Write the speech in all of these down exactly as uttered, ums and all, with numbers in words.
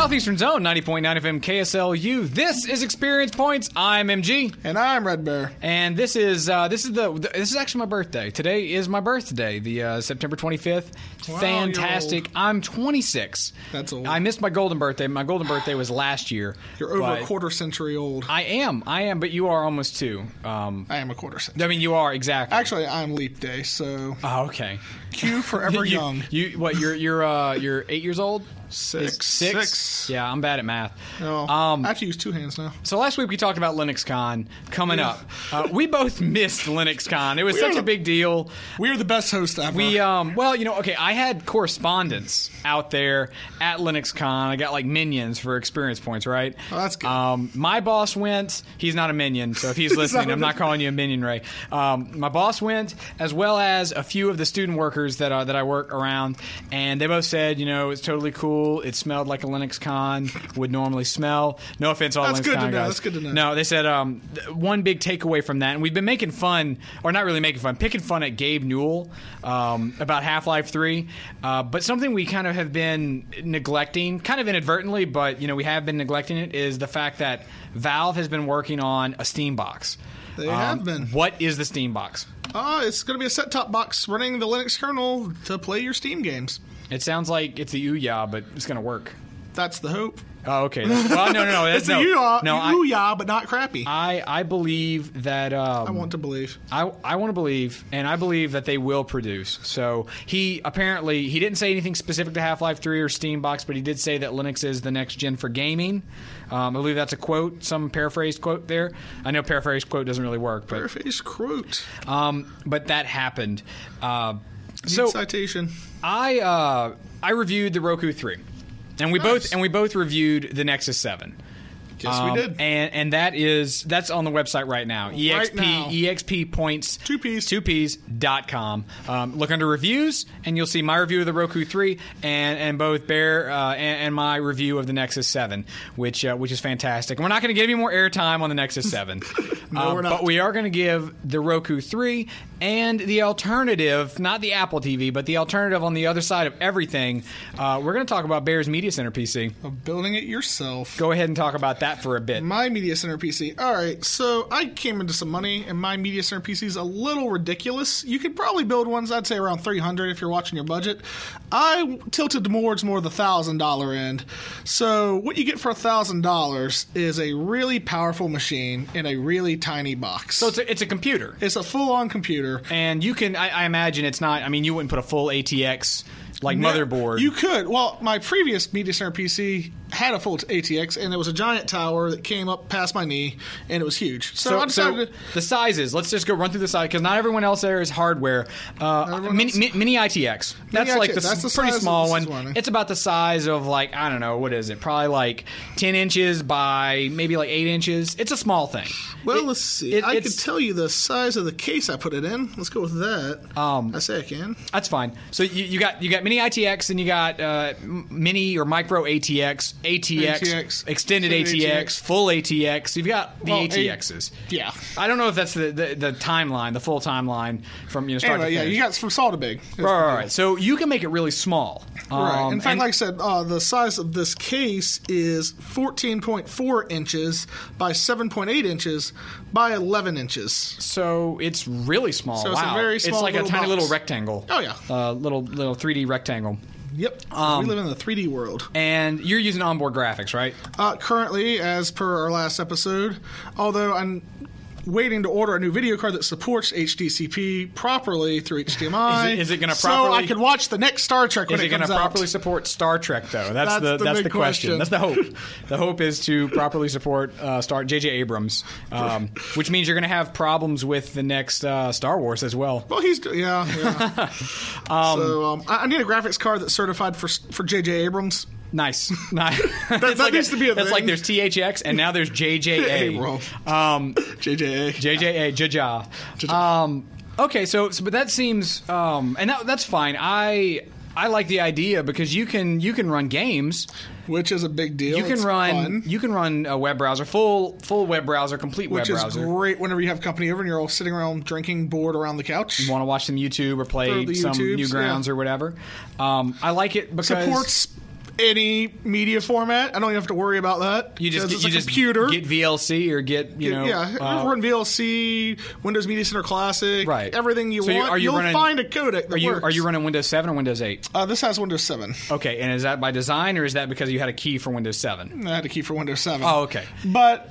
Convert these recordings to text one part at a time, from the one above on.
Southeastern Zone, ninety point nine F M K S L U. This is Experience Points. I'm M G. And I'm Red Bear. And this is uh, this is the this is actually my birthday. Today is my birthday, the uh, September twenty-fifth. Wow, Fantastic. I'm twenty-six. That's old. I missed my golden birthday. My golden birthday was last year. You're over a quarter century old. I am. I am, but you are almost two. Um, I am a quarter century. I mean, you are, exactly. Actually, I'm leap day, so... Oh, okay. Q forever you, young. You what? You're you're uh, you're eight years old. Six. Six. Six. Yeah, I'm bad at math. Oh, um, I have to use two hands now. So last week we talked about LinuxCon coming Yeah. up. Uh, we both missed LinuxCon. It was We such are a big deal. We are the best host ever. We um well, you know, okay, I had correspondence out there at LinuxCon. I got like minions for experience points, right? Oh, that's good. Um, my boss went. He's not a minion, so if he's listening, not I'm not calling you a minion, Ray. Um, my boss went, as well as a few of the student workers that uh, that I work around, and they both said, you know, it's totally cool. It smelled like a LinuxCon would normally smell. No offense, all That's LinuxCon good to know. guys. That's good to know. No, they said um, th- one big takeaway from that, and we've been making fun, or not really making fun, picking fun at Gabe Newell um, about Half-Life three, uh, but something we kind of have been neglecting, kind of inadvertently, but you know we have been neglecting it, is the fact that Valve has been working on a Steam box. They Um, have been. What is the Steam box? Uh, it's going to be a set-top box running the Linux kernel to play your Steam games. It sounds like it's a Ouya, but it's going to work. That's the hope. Oh, okay. Well, no, no, no. That's, It's no, a Ouya, no, I, Ouya, but not crappy. I, I believe that... Um, I want to believe. I, I want to believe, and I believe that they will produce. So he apparently, he didn't say anything specific to Half-Life three or Steambox, but he did say that Linux is the next gen for gaming. Um, I believe that's a quote, some paraphrased quote there. I know paraphrased quote doesn't really work, but Paraphrase quote. um, but that happened. Uh, Need so citation. I uh, I reviewed the Roku three, and we Nice. both and we both reviewed the Nexus seven. Yes, Um, we did. and and that is that's on the website right now. Right exp now. exp points Two Ps. two Ps dot com. Um, look under reviews, and you'll see my review of the Roku three and and both Bear uh, and, and my review of the Nexus seven, which uh, which is fantastic. And we're not going to give any more airtime on the Nexus seven. No, Uh, we're not. But we are going to give the Roku three and the alternative, not the Apple T V, but the alternative on the other side of everything. Uh, we're going to talk about Bear's Media Center P C. Of building it yourself. Go ahead and talk about that for a bit. My Media Center P C. All right, so I came into some money, and my Media Center P C is a little ridiculous. You could probably build ones, I'd say around three hundred if you're watching your budget. I tilted towards more the one thousand dollars end. So what you get for one thousand dollars is a really powerful machine in a really tiny box. So it's a, it's a computer. It's a full-on computer. And you can, I, I imagine it's not, I mean, you wouldn't put a full A T X, like, No, motherboard. You could. Well, my previous Media Center P C had a full A T X, and it was a giant tower that came up past my knee, and it was huge. So, I So, so decided to... the sizes, let's just go run through the size, because not everyone else there is hardware. Uh, everyone mini, else- mi- mini I T X. That's Mini like the, I T X, that's the pretty size small that one. this is running. It's about the size of, like, I don't know, what is it? Probably like ten inches by maybe like eight inches. It's a small thing. Well, It- let's see. it- I it's- can tell you the size of the case I put it in. Let's go with that. Um, I say I can. That's fine. So you, you got you got mini I T X, and you got uh, m- mini or micro A T X, A T X, A T X, extended A T X, A T X. full A T X. You've got the Well, A T Xs. Yeah. I don't know if that's the, the, the timeline, the full timeline from you know start Anyway, to yeah, finish. you got from small to big. That's right, the right, deal. right. So you can make it really small. Right. Um, In fact, and- like I said, uh, the size of this case is fourteen point four inches by seven point eight inches by eleven inches. so it's really small. So it's a wow, very small like a little tiny box. little rectangle. Oh, yeah. uh, little little three D rectangle. Yep. Um, we live in the three D world. And you're using onboard graphics, right? Uh, currently, as per our last episode, although I'm waiting to order a new video card that supports H D C P properly through H D M I. Is it- is it gonna So properly- I can watch the next Star Trek when Is it it going comes to out. properly support Star Trek, though? That's, That's the the that's big the question. question. That's the hope. The hope is to properly support uh, Star J J Abrams, um, which means you're going to have problems with the next uh, Star Wars as well. Well, he's yeah, yeah. so um, I, I need a graphics card that's certified for for J J Abrams. Nice, nice. that It's like needs to be a That's thing. like there's T H X and now there's J J A. Abrams. Um, J J A. J J A, Jaja. Um, okay, so, so but that seems, um, and that, that's fine. I I like the idea because you can you can run games. Which is a big deal. You can It's run fun, you can run a web browser, full full web browser, complete which web is browser. great whenever you have company over and you're all sitting around drinking, bored around the couch. You want to watch some YouTube or play Or the some YouTubes, Newgrounds yeah. or whatever. Um, I like it because Supports any media format. I don't even have to worry about that. You just, it's you a just computer. get V L C or get, you know. Yeah, uh, run V L C, Windows Media Center Classic, right. everything you so want. Are you You'll running, find a codec that are you, works. Are you running Windows seven or Windows eight? Uh, this has Windows seven. Okay, and is that by design or is that because you had a key for Windows seven? I had a key for Windows seven. Oh, okay. But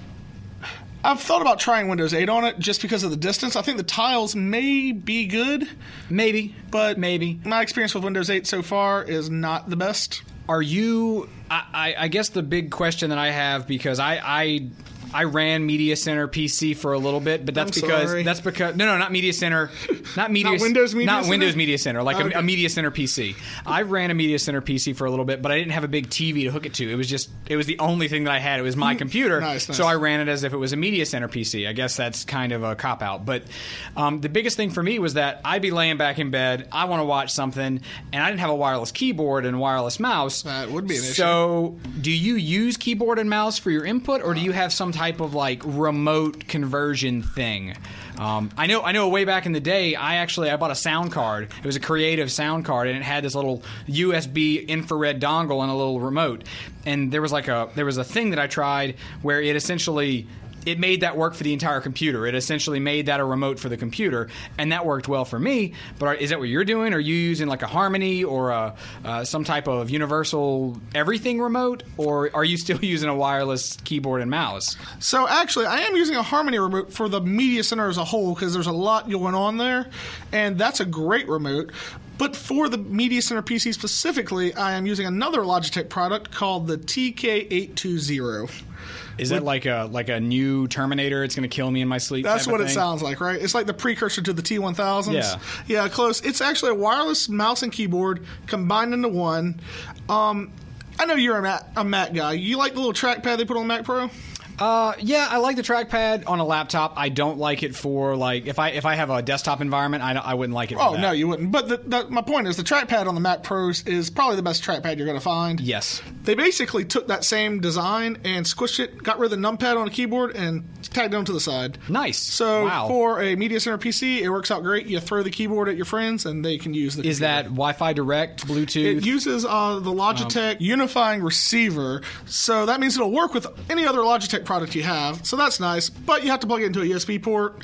I've thought about trying Windows eight on it just because of the distance. I think the tiles may be good. Maybe. But maybe. My experience with Windows eight so far is not the best. Are you... I, I, I guess the big question that I have, because I... I I ran Media Center P C for a little bit, but that's I'm because sorry. that's because no, no, not Media Center, not Media, not Windows Media not Center? Windows Media Center, like okay. a, a Media Center P C. I ran a Media Center P C for a little bit, but I didn't have a big T V to hook it to. It was just it was the only thing that I had. It was my computer, nice, nice. So I ran it as if it was a Media Center P C. I guess that's kind of a cop out, but um, the biggest thing for me was that I'd be laying back in bed, I want to watch something, and I didn't have a wireless keyboard and wireless mouse. That would be an issue. So, do you use keyboard and mouse for your input, or do you have some type of like remote conversion thing? Um, I know, I know. Way back in the day, I actually I bought a sound card. It was a Creative sound card, and it had this little U S B infrared dongle and a little remote. And there was like a there was a thing that I tried where it essentially. It made that work for the entire computer. It essentially made that a remote for the computer, and that worked well for me. But is that what you're doing? Are you using like a Harmony or a, uh, some type of universal everything remote, or are you still using a wireless keyboard and mouse? So actually, I am using a Harmony remote for the Media Center as a whole because there's a lot going on there, and that's a great remote. But for the Media Center P C specifically, I am using another Logitech product called the T K eight twenty. Is that like a like a new Terminator? It's going to kill me in my sleep. That's type what of it thing? sounds like, right? It's like the precursor to the T one thousands. Yeah. Yeah, close. It's actually a wireless mouse and keyboard combined into one. Um, I know you're a Mac, a Mac guy. You like the little trackpad they put on the Mac Pro? Uh, yeah, I like the trackpad on a laptop. I don't like it for like if I if I have a desktop environment, I, I wouldn't like it. For Oh that. no, you wouldn't. But the, the, my point is, the trackpad on the Mac Pros is probably the best trackpad you're going to find. Yes. They basically took that same design and squished it, got rid of the numpad on the keyboard, and tagged it onto the side. Nice. So wow. for a Media Center P C, it works out great. You throw the keyboard at your friends, and they can use the. Is computer. that Wi-Fi Direct, Bluetooth? It uses uh, the Logitech unifying receiver, so that means it'll work with any other Logitech product you have. So that's nice, but you have to plug it into a U S B port.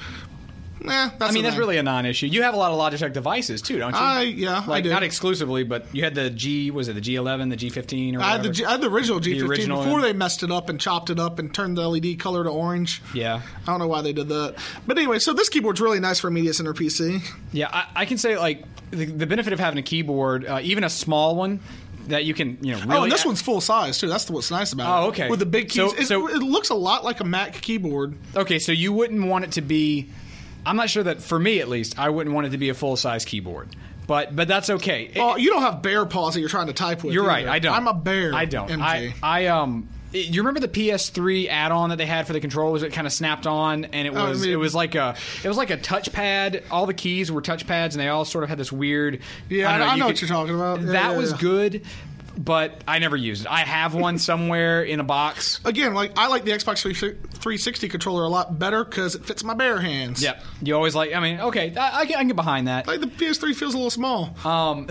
Nah, that's I mean, the that's thing. really a non-issue. You have a lot of Logitech devices too, don't you? I yeah, like I do. not exclusively, but you had the G. Was it the G eleven, the G fifteen, or I had, whatever? the, G- I had the original G fifteen original before one. they messed it up and chopped it up and turned the L E D color to orange. Yeah. I don't know why they did that. But anyway, so this keyboard's really nice for a Media Center P C. Yeah, I, I can say like the, the benefit of having a keyboard, uh, even a small one. That you can, you know, really. Oh, and this one's full size too. That's the, what's nice about it. Oh, okay. With the big keys, So- it, so- it looks a lot like a Mac keyboard. Okay, so you wouldn't want it to be. I'm not sure that for me at least, I wouldn't want it to be a full size keyboard. But but that's okay. Oh, you don't have bear paws that you're trying to type with. You're right. either. I don't. I'm a bear. I don't. M G. I I um. it- you remember the P S three add-on that they had for the controllers? It kind of snapped on, and it Oh, I was mean- it was like a it was like a touchpad. All the keys were touchpads, and they all sort of had this weird. Yeah, don't I you know could- what you're talking about. Yeah, that yeah, was yeah. good, but I never used it. I have one somewhere in a box. Again, like I like the Xbox three sixty controller a lot better because it fits my bare hands. Yep. You always like. I mean, okay, I, I, can, I can get behind that. Like the P S three feels a little small. Um,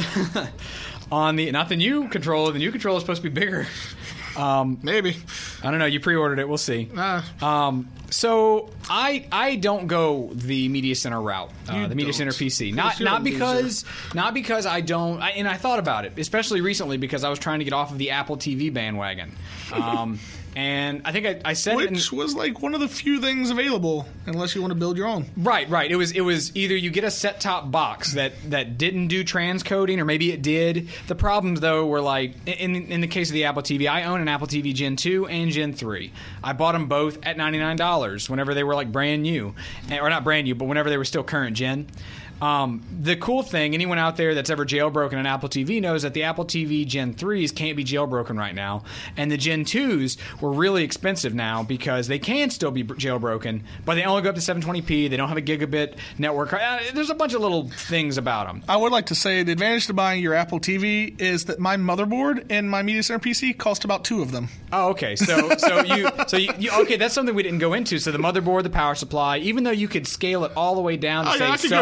on the not the new controller. The new controller is supposed to be bigger. Um, Maybe. I don't know. You pre-ordered it. We'll see. Uh, Um, so I I don't go the Media Center route, uh, You the Media don't. Center P C. Of Not course you're not a loser. because not because I don't. I, and I thought about it, especially recently because I was trying to get off of the Apple T V bandwagon. Um, and I think I, I said it. which In, was like one of the few things available, unless you want to build your own. Right, right. It was it was either you get a set-top box that, that didn't do transcoding, or maybe it did. The problems though were like in in the case of the Apple T V, I own an Apple T V Gen two and Gen three. I bought them both at ninety-nine dollars whenever they were like brand new, or not brand new, but whenever they were still current gen. Um, the cool thing, anyone out there that's ever jailbroken an Apple T V knows that the Apple T V Gen threes can't be jailbroken right now, and the Gen twos were really expensive now because they can still be jailbroken, but they only go up to seven twenty p. They don't have a gigabit network. Uh, there's a bunch of little things about them. I would like to say the advantage to buying your Apple T V is that my motherboard and my Media Center P C cost about two of them. Oh, okay. So, so you, so you, you, okay. That's something we didn't go into. So the motherboard, the power supply, even though you could scale it all the way down to Oh, say yeah, I could sub, go down.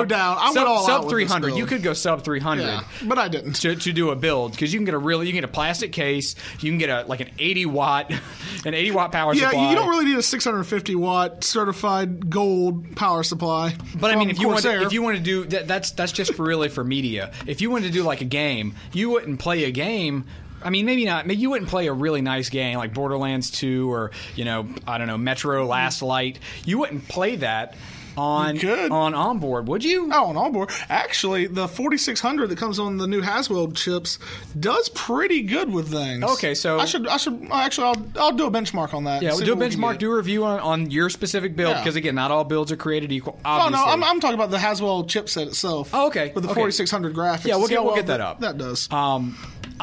I sub, went all out sub with three this hundred. build. You could go sub three hundred. Yeah, but I didn't. To, to do a build because you can get a really you can get a plastic case. You can get a like an eighty watt, an eighty watt power Yeah, supply. you don't really need a six hundred fifty watt certified gold power supply. But I mean, from if you want Corsair. to, if you want to do that, that's that's just for really for media. If you wanted to do like a game, you wouldn't play a game. I mean, maybe not. Maybe you wouldn't play a really nice game like Borderlands two or you know I don't know Metro Last Light. You wouldn't play that on You could. on onboard, would you? Oh, on onboard. Actually, the forty-six hundred that comes on the new Haswell chips does pretty good with things. Okay, so- I should, I should, actually, I'll, I'll do a benchmark on that. Yeah, and we'll see do a what we can benchmark, get. do a review on, on your specific build Yeah. because again, not all builds are created equal. Oh Obviously. no, I'm, I'm talking about the Haswell chipset itself. Oh, okay. With the Okay. forty-six hundred graphics. Yeah, we'll See get how we'll well get that up. That does. Um,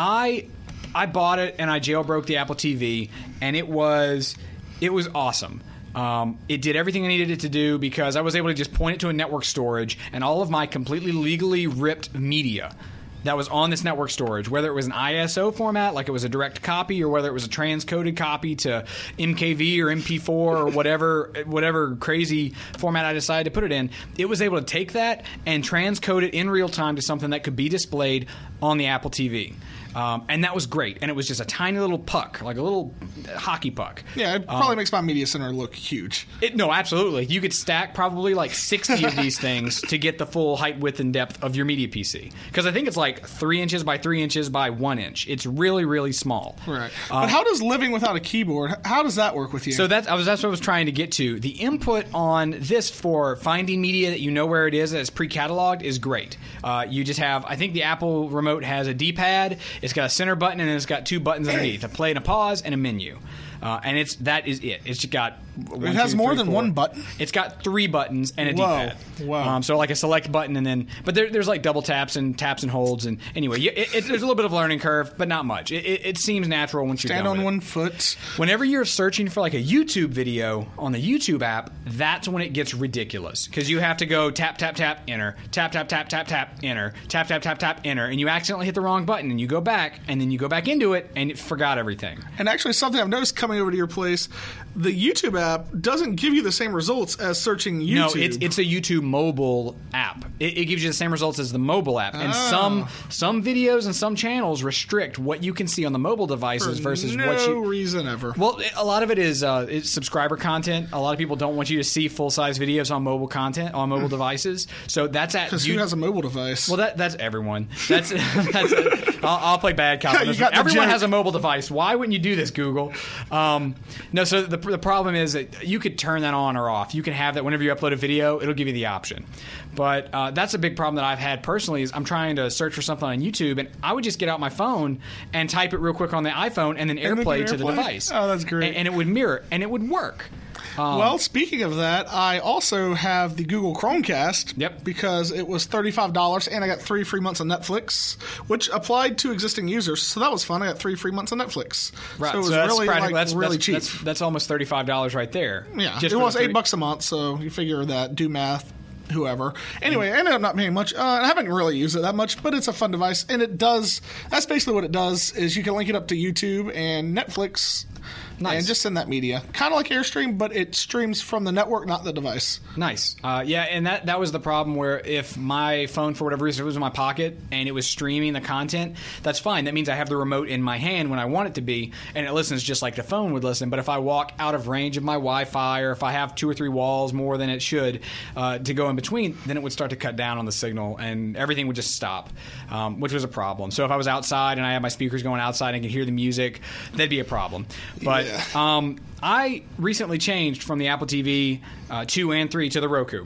I I bought it and I jailbroke the Apple T V and it was it was awesome. Um, it did everything I needed it to do because I was able to just point it to a network storage and all of my completely legally ripped media that was on this network storage, whether it was an I S O format, like it was a direct copy, or whether it was a transcoded copy to M K V or M P four or whatever whatever crazy format I decided to put it in, it was able to take that and transcode it in real time to something that could be displayed on the Apple T V. Um, and that was great. And it was just a tiny little puck, like a little hockey puck. yeah, it probably makes my media center look huge. It, no, absolutely. You could stack probably like sixty of these things to get the full height, width, and depth of your media P C. Because I think it's like three inches by three inches by one inch. It's really, really small. Right. but how does living without a keyboard, how does that work with you? So that's I was that's what I was trying to get to. The input on this for finding media that you know where it is that is pre-cataloged is great. Uh, you just have I think the Apple remote has a D-pad. It's got a center button and it's got two buttons underneath: a play and a pause, and a menu. Uh, and it's that is it. It's got one, It has two, more three, than four. one button? It's got three buttons and a Whoa. D-pad. Wow. Um, so like a select button and then, but there, there's like double taps and taps and holds and anyway, you, it, it, there's a little bit of learning curve, but not much. It, it, it seems natural once you're Stand done on with it. one foot. Whenever you're searching for like a YouTube video on the YouTube app, that's when it gets ridiculous because you have to go tap, tap, tap, enter, tap, tap, tap, tap, tap, enter, tap, tap, tap, tap, enter, and you accidentally hit the wrong button and you go back and then you go back into it and it forgot everything. And actually, something I've noticed coming over to your place, the YouTube app doesn't give you the same results as searching YouTube. No, it's it's a YouTube mobile app. It, it gives you the same results as the mobile app, and Oh. some some videos and some channels restrict what you can see on the mobile devices for versus no what you. reason ever. Well, it- a lot of it is uh, it's subscriber content. A lot of people don't want you to see full size videos on mobile content on mobile devices. So that's at Because you- who has a mobile device? well, that that's everyone. That's that's. I'll, I'll play bad cop. on You this got one. the Everyone joke. has a mobile device. Why wouldn't you do this, Google? Um, no. So the the problem is that you could turn that on or off. You can have that whenever you upload a video. It'll give you the option. But uh, that's a big problem that I've had personally. Is I'm trying to search for something on YouTube, and I would just get out my phone and type it real quick on the iPhone, and then And then AirPlay to the AirPlay? device. Oh, that's great. And, and it would mirror, and it would work. Um, well, speaking of that, I also have the Google Chromecast. Yep. Because it was thirty-five dollars, and I got three free months of Netflix, which applied to existing users. So that was fun. I got three free months of Netflix. Right, So it was that's really, practical. like, that's, really that's, cheap. That's, that's almost thirty-five dollars right there. yeah, Just it for was the eight three- bucks a month, so you figure that. Do math. Whoever. Anyway, I ended up not paying much. Uh, I haven't really used it that much, but it's a fun device, and it does. That's basically what it does. Is you can link it up to YouTube and Netflix, Nice. and just send that media, kind of like AirStream, but it streams from the network, not the device. Nice. Uh, yeah, and that, that was the problem where if my phone, for whatever reason, was in my pocket and it was streaming the content, that's fine. That means I have the remote in my hand when I want it to be, and it listens just like the phone would listen. But if I walk out of range of my Wi-Fi or if I have two or three walls more than it should uh, to go in between, then it would start to cut down on the signal and everything would just stop, um, which was a problem. So if I was outside and I had my speakers going outside and I could hear the music, that'd be a problem. But Yeah. um, I recently changed from the Apple T V uh, two and three to the Roku.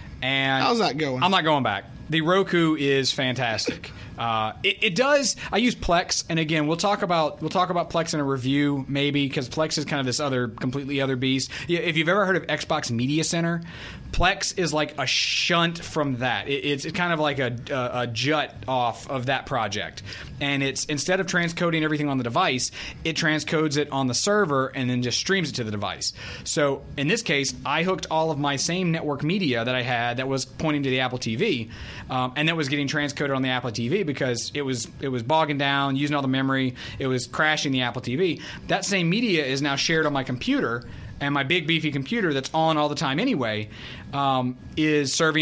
And How's that going? I'm not going back. The Roku is fantastic. Uh, it, it does. I use Plex, and again, we'll talk about we'll talk about Plex in a review maybe because Plex is kind of this other completely other beast. Yeah, if you've ever heard of Xbox Media Center, Plex is like a shunt from that. It, it's kind of like a, a, a jut off of that project, and it's instead of transcoding everything on the device, it transcodes it on the server and then just streams it to the device. So in this case, I hooked all of my same network media that I had that was pointing to the Apple T V, um, and that was getting transcoded on the Apple T V because it was it was bogging down, using all the memory, it was crashing the Apple T V. That same media is now shared on my computer, and my big beefy computer that's on all the time anyway um, is serving up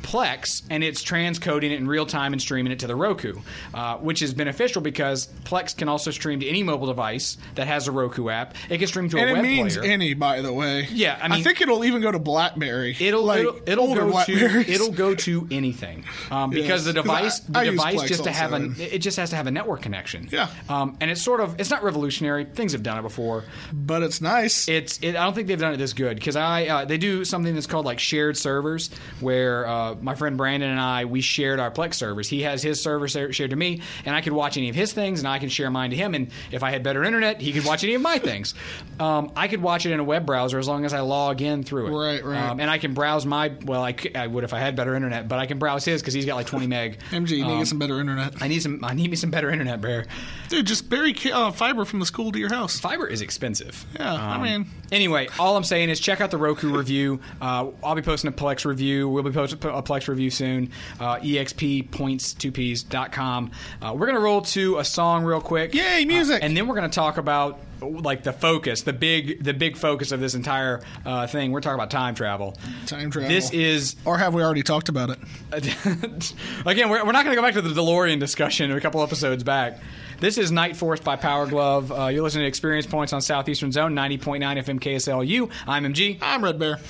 Plex, and it's transcoding it in real time and streaming it to the Roku, uh, which is beneficial because Plex can also stream to any mobile device that has a Roku app. It can stream to and a it web means player. any, by the way. Yeah, I mean, I think it'll even go to BlackBerry. It'll like it'll, it'll older go to Blackberries. it'll go to anything um, because Yes, the 'cause device I- I the use device Plex just to have also, a and- it just has to have a network connection. Yeah. um, and it's sort of it's not revolutionary. Things have done it before. But it's nice. It's it, I don't think they've done it this good because I uh, they do something that's called like shared servers where uh, my friend Brandon and I we shared our Plex servers. He has his server shared to me, and I could watch any of his things, and I can share mine to him. And if I had better internet, he could watch any of my things. Um, I could watch it in a web browser as long as I log in through it. Right, right. Um, and I can browse my well, I, could, I would if I had better internet, but I can browse his because he's got like twenty meg. M G, you need to Um, get some better internet. I need some. I need me some better internet, Bear. Dude, just bury ca- uh, fiber from the school to your house. Fiber is expensive. Yeah, I mean- Anyway, all I'm saying is check out the Roku review. Uh, I'll be posting a Plex review. We'll be posting a Plex review soon. Uh, E X P points two Ps dot com. Uh, we're going to roll to a song real quick. Yay, music! Uh, and then we're going to talk about like the focus, the big the big focus of this entire uh, thing. We're talking about time travel. Time travel. This is Or have we already talked about it? again, we're, we're not going to go back to the DeLorean discussion a couple episodes back. This is Night Force by Power Glove. Uh, you're listening to Experience Points on Southeastern Zone, ninety point nine F M K S L U. I'm M G. I'm Red Bear.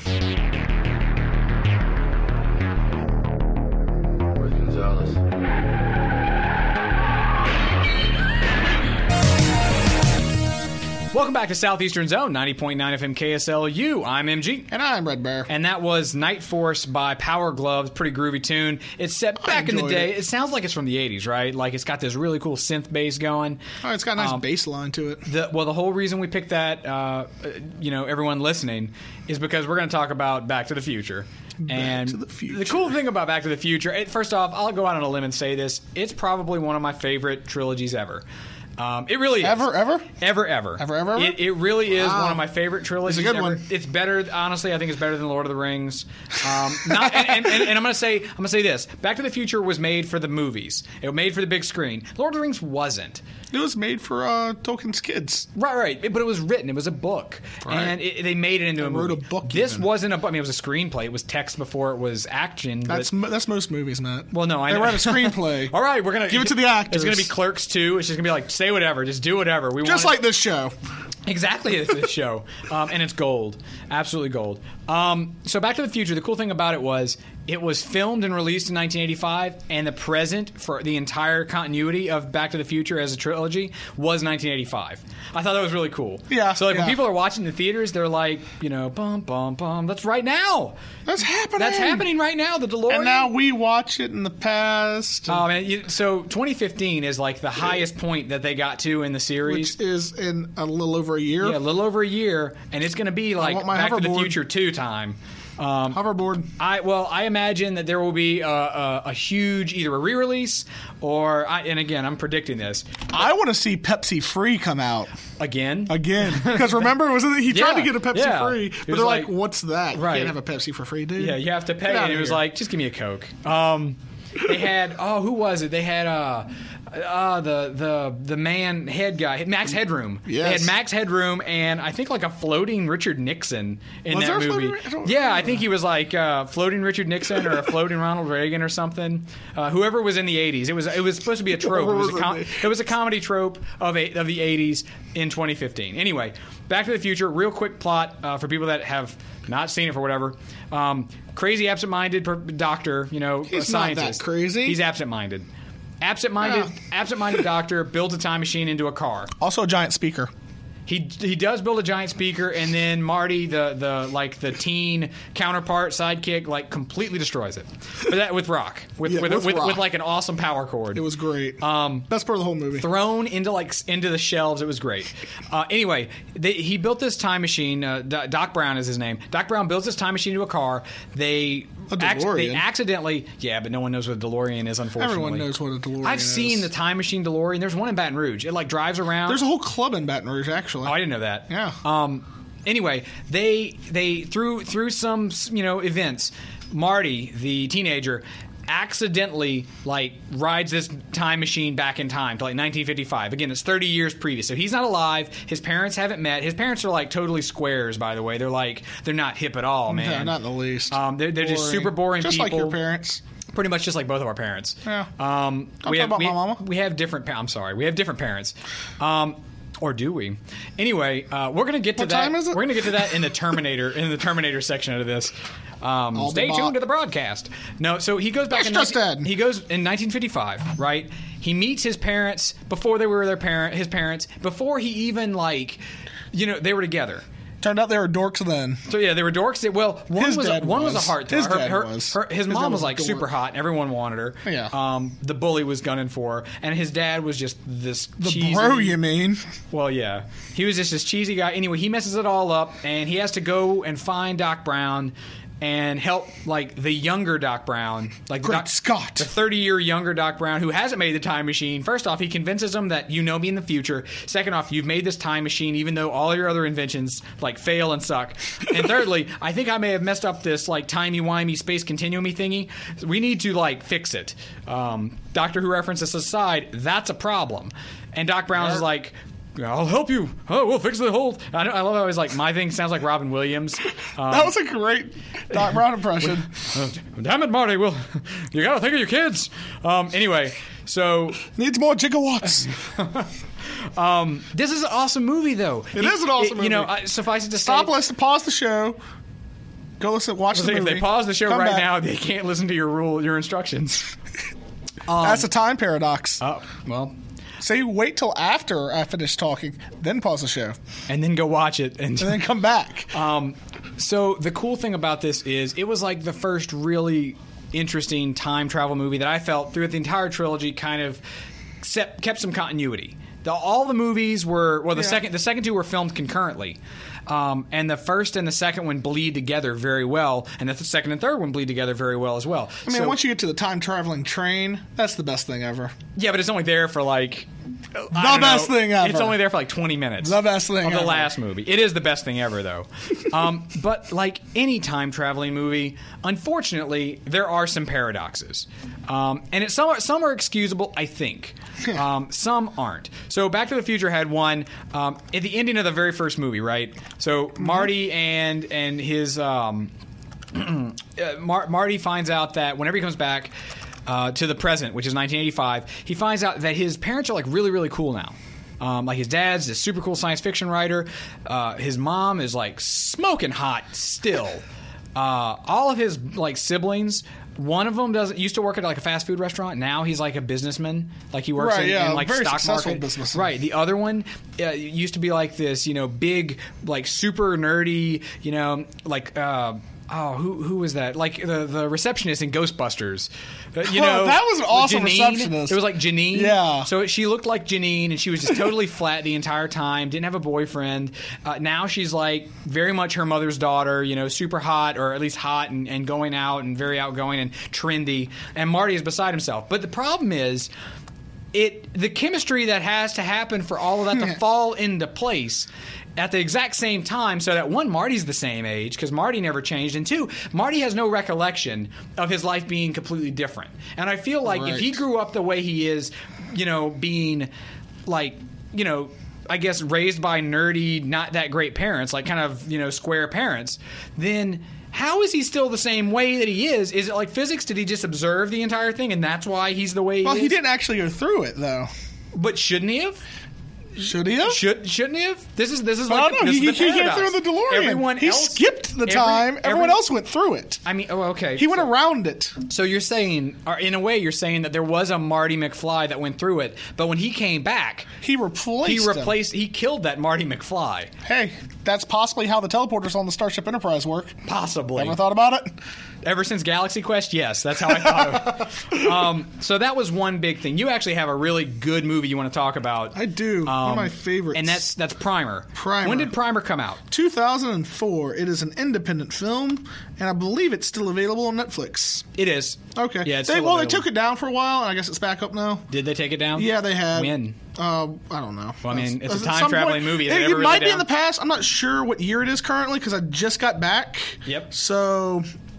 Where's Gonzalez? Welcome back to Southeastern Zone, ninety point nine F M K S L U. I'm M G. And I'm Red Bear. And that was Night Force by Power Glove. Pretty groovy tune. It's set back in the enjoyed day. it. It sounds like it's from the eighties, right? Like it's got this really cool synth bass going. Oh, it's got a nice Um, bass line to it. The, well, the whole reason we picked that, uh, you know, everyone listening, is because we're going to talk about Back to the Future. and to the Future. the cool thing about Back to the Future, it, first off, I'll go out on a limb and say this: it's probably one of my favorite trilogies ever. Um, it really is. Ever, ever? Ever, ever. Ever, ever, ever? It, it really is Wow. one of my favorite trilogies It's a good ever. one. It's better, honestly, I think it's better than Lord of the Rings. Um, not, and, and, and, and I'm going to say I'm gonna say this. Back to the Future was made for the movies. It was made for the big screen. Lord of the Rings wasn't. It was made for uh, Tolkien's kids. Right, right. But it was written. It was a book. Right. And it, they made it into They a wrote movie. a book This even. wasn't a book. I mean, it was a screenplay. It was text before it was action. but- That's mo- that's most movies, Matt. well, no, I they know. write a screenplay. All right, we're gonna Give it to the actors. It's gonna be Clerks two. It's just gonna be like say whatever, just do whatever. We Just want like this show. exactly as this show, um, and it's gold, absolutely gold. Um, so Back to the Future. The cool thing about it was it was filmed and released in nineteen eighty-five, and the present for the entire continuity of Back to the Future as a trilogy was nineteen eighty-five. I thought that was really cool. Yeah, So like when yeah. people are watching the theaters, they're like, you know, bum bum bum. That's right now. That's happening. That's happening right now. The DeLorean. And now we watch it in the past, Oh man! You, so twenty fifteen is like the highest point that they got to in the series. which is in a little over a year. Yeah, a little over a year, and it's going to be like want my Back to the hoverboard. Future two time. Um, Hoverboard. I well, I imagine that there will be a, a, a huge either a re-release or, I, and again, I'm predicting this I want to see Pepsi Free come out again. again because remember, was it he tried Yeah, to get a Pepsi yeah. Free, It but was they're like, like- "What's that? Right. You can't have a Pepsi for free, dude." Yeah, you have to pay, Get and outta it was here. like, just give me a Coke. Um, they had oh, who was it? They had uh, uh the the the man head guy, Max Headroom. They Yes. had Max Headroom, and I think like a floating Richard Nixon in Was that there a movie. floating- I don't Yeah, I remember think that. he was like uh, floating Richard Nixon or a floating Ronald Reagan or something. Uh, whoever was in the eighties, it was it was supposed to be a trope. It was a, Whoever com- was in it was a comedy trope of a, of the eighties in twenty fifteen. Anyway, Back to the Future. Real quick plot uh, for people that have not seen it for whatever. Um, crazy, absent-minded per- doctor. You know, He's a not that scientist. crazy. He's absent-minded. Absent-minded, Yeah. absent-minded doctor builds a time machine into a car. Also, a giant speaker. He he does build a giant speaker, and then Marty, the the like the teen counterpart sidekick, like completely destroys it. But that with rock, with Yeah, with, with with, rock. with like an awesome power cord. It was great. Um, Best part of the whole movie. thrown into like s- into the shelves. It was great. Uh, anyway, they, he built this time machine. Uh, Do- Doc Brown is his name. Doc Brown builds this time machine into a car. They A ac- they DeLorean. accidentally, yeah, but no one knows what a DeLorean is. Unfortunately, Everyone knows what a DeLorean I've is. seen the time machine DeLorean. There's one in Baton Rouge. It like drives around. There's a whole club in Baton Rouge, actually. Oh, I didn't know that. Yeah. Um. Anyway, they they through through some you know events, Marty, the teenager, accidentally like rides this time machine back in time to like nineteen fifty-five. Again, it's thirty years previous, so he's not alive. His parents haven't met. His parents are like totally squares, by the way. They're like they're not hip at all, man. No, not in the least. Um, they're they're just super boring just people. Just like your parents. Pretty much just like both of our parents. Yeah. Um, Don't we talk have, about we, my mama. we have different. Pa- I'm sorry. We have different parents. Um, or do we? Anyway, uh, we're gonna get to What that. time is it? We're gonna get to that in the Terminator in the Terminator section of this. Um, I'll stay be tuned bot. to the broadcast. No, so he goes back. That's in just nineteen dead. He goes in nineteen fifty-five, right? He meets his parents before they were their parent. His parents before he even like, you know, they were together. Turned out they were dorks then. So yeah, they were dorks. Well, one His was dad one was. was. a heart. His her, dad her, was. her- his, His mom dad was was a like dork. super hot, and everyone wanted her. Yeah. Um, the bully was gunning for her, and his dad was just this The cheesy. bro, you mean? Well, yeah, he was just this cheesy guy. Anyway, he messes it all up, and he has to go and find Doc Brown and help like the younger Doc Brown, like the Great Doc, Scott. the thirty-year younger Doc Brown who hasn't made the time machine. First off, he convinces him that you know me in the future. Second off, you've made this time machine even though all your other inventions like fail and suck. And thirdly, I think I may have messed up this like timey-wimey space continuum-y thingy. We need to like fix it. Um, Doctor Who references aside, that's a problem. And Doc Brown is like, I'll help you. Oh, we'll fix the whole. I, I love how he's like, my thing sounds like Robin Williams. Um, That was a great Doc Brown impression. uh, damn it, Marty. Well, you got to think of your kids. Um, anyway, so Needs more gigawatts. um, this is an awesome movie, though. It is an awesome You know, movie. uh, suffice it to say. Stop, listen, pause the show. Go listen, watch the if movie. they pause the show Come right back. now, they can't listen to your rule, your instructions. Um, That's a time paradox. Oh, well. So you wait till after I finish talking, then pause the show, And then go watch it. And, and then come back. Um, so the cool thing about this is it was like the first really interesting time travel movie that I felt throughout the entire trilogy kind of set, kept some continuity. The, all the movies were well the Yeah. second the second two were filmed concurrently. Um, and the first and the second one bleed together very well, and the th- second and third one bleed together very well as well. I mean, So- once you get to the time traveling train, that's the best thing ever. yeah, but it's only there for like The best thing ever. It's only there for like twenty minutes. The best thing of the ever. last movie. It is the best thing ever, though. um, but like any time traveling movie, unfortunately, there are some paradoxes, um, and it's some are, some are excusable, I think. Um, some aren't. So Back to the Future had one um, at the ending of the very first movie, right? So Marty and and his um, uh, Mar- Marty finds out that whenever he comes back. Uh, to the present, which is nineteen eighty-five, he finds out that his parents are like really, really cool now. Um, like his dad's this super cool science fiction writer. Uh, his mom is like smoking hot still. Uh, all of his like siblings, one of them does used to work at like a fast food restaurant. Now he's like a businessman. Like he works Right, in, yeah, in like very stock successful market. businessman. Right. The other one uh, used to be like this, you know, big, like super nerdy, you know, like. Uh, Oh, who who was that? Like the, the receptionist in Ghostbusters. Uh, you Oh, know, that was an awesome Janine. receptionist. It was like Janine. Yeah. So she looked like Janine, and she was just totally flat the entire time. Didn't have a boyfriend. Uh, now she's like very much her mother's daughter. You know, super hot, or at least hot, and, and going out and very outgoing and trendy. And Marty is beside himself. But the problem is. It the chemistry that has to happen for all of that to fall into place at the exact same time, so that one, Marty's the same age because Marty never changed, and two, Marty has no recollection of his life being completely different. And I feel like if he Right. grew up the way he is, you know, being like, you know, I guess raised by nerdy, not that great parents, like kind of, you know, square parents, then how is he still the same way that he is? Is it like physics? Did he just observe the entire thing and that's why he's the way he Well, is? he didn't actually go through it, though. But shouldn't he have? Should he have? Should shouldn't he have? This is this is I like don't know. this He, is the he came paradox. through the DeLorean. Everyone he else skipped the every- time. every- Everyone else went through it. I mean, oh, okay. He went so, around it. So you're saying, or in a way, you're saying that there was a Marty McFly that went through it, but when he came back, He replaced he him. replaced, he killed that Marty McFly. Hey, that's possibly how the teleporters on the Starship Enterprise work. Possibly. Ever thought about it? Ever since Galaxy Quest, yes, that's how I thought of it. Um, so that was one big thing. You actually have a really good movie you want to talk about. I do. One of my favorites. And that's that's Primer. Primer. When did Primer come out? two thousand four. It is an independent film, and I believe it's still available on Netflix. It is. Okay. Yeah, it's they, still well, they available. took it down for a while, and I guess it's back up now. Did they take it down? Yeah, they had. When? Uh, I don't know. Well, I mean, it's a At some time-traveling point- movie. Is It, it it ever really might be down? in the past. I'm not sure what year it is currently because I just got back. Yep. So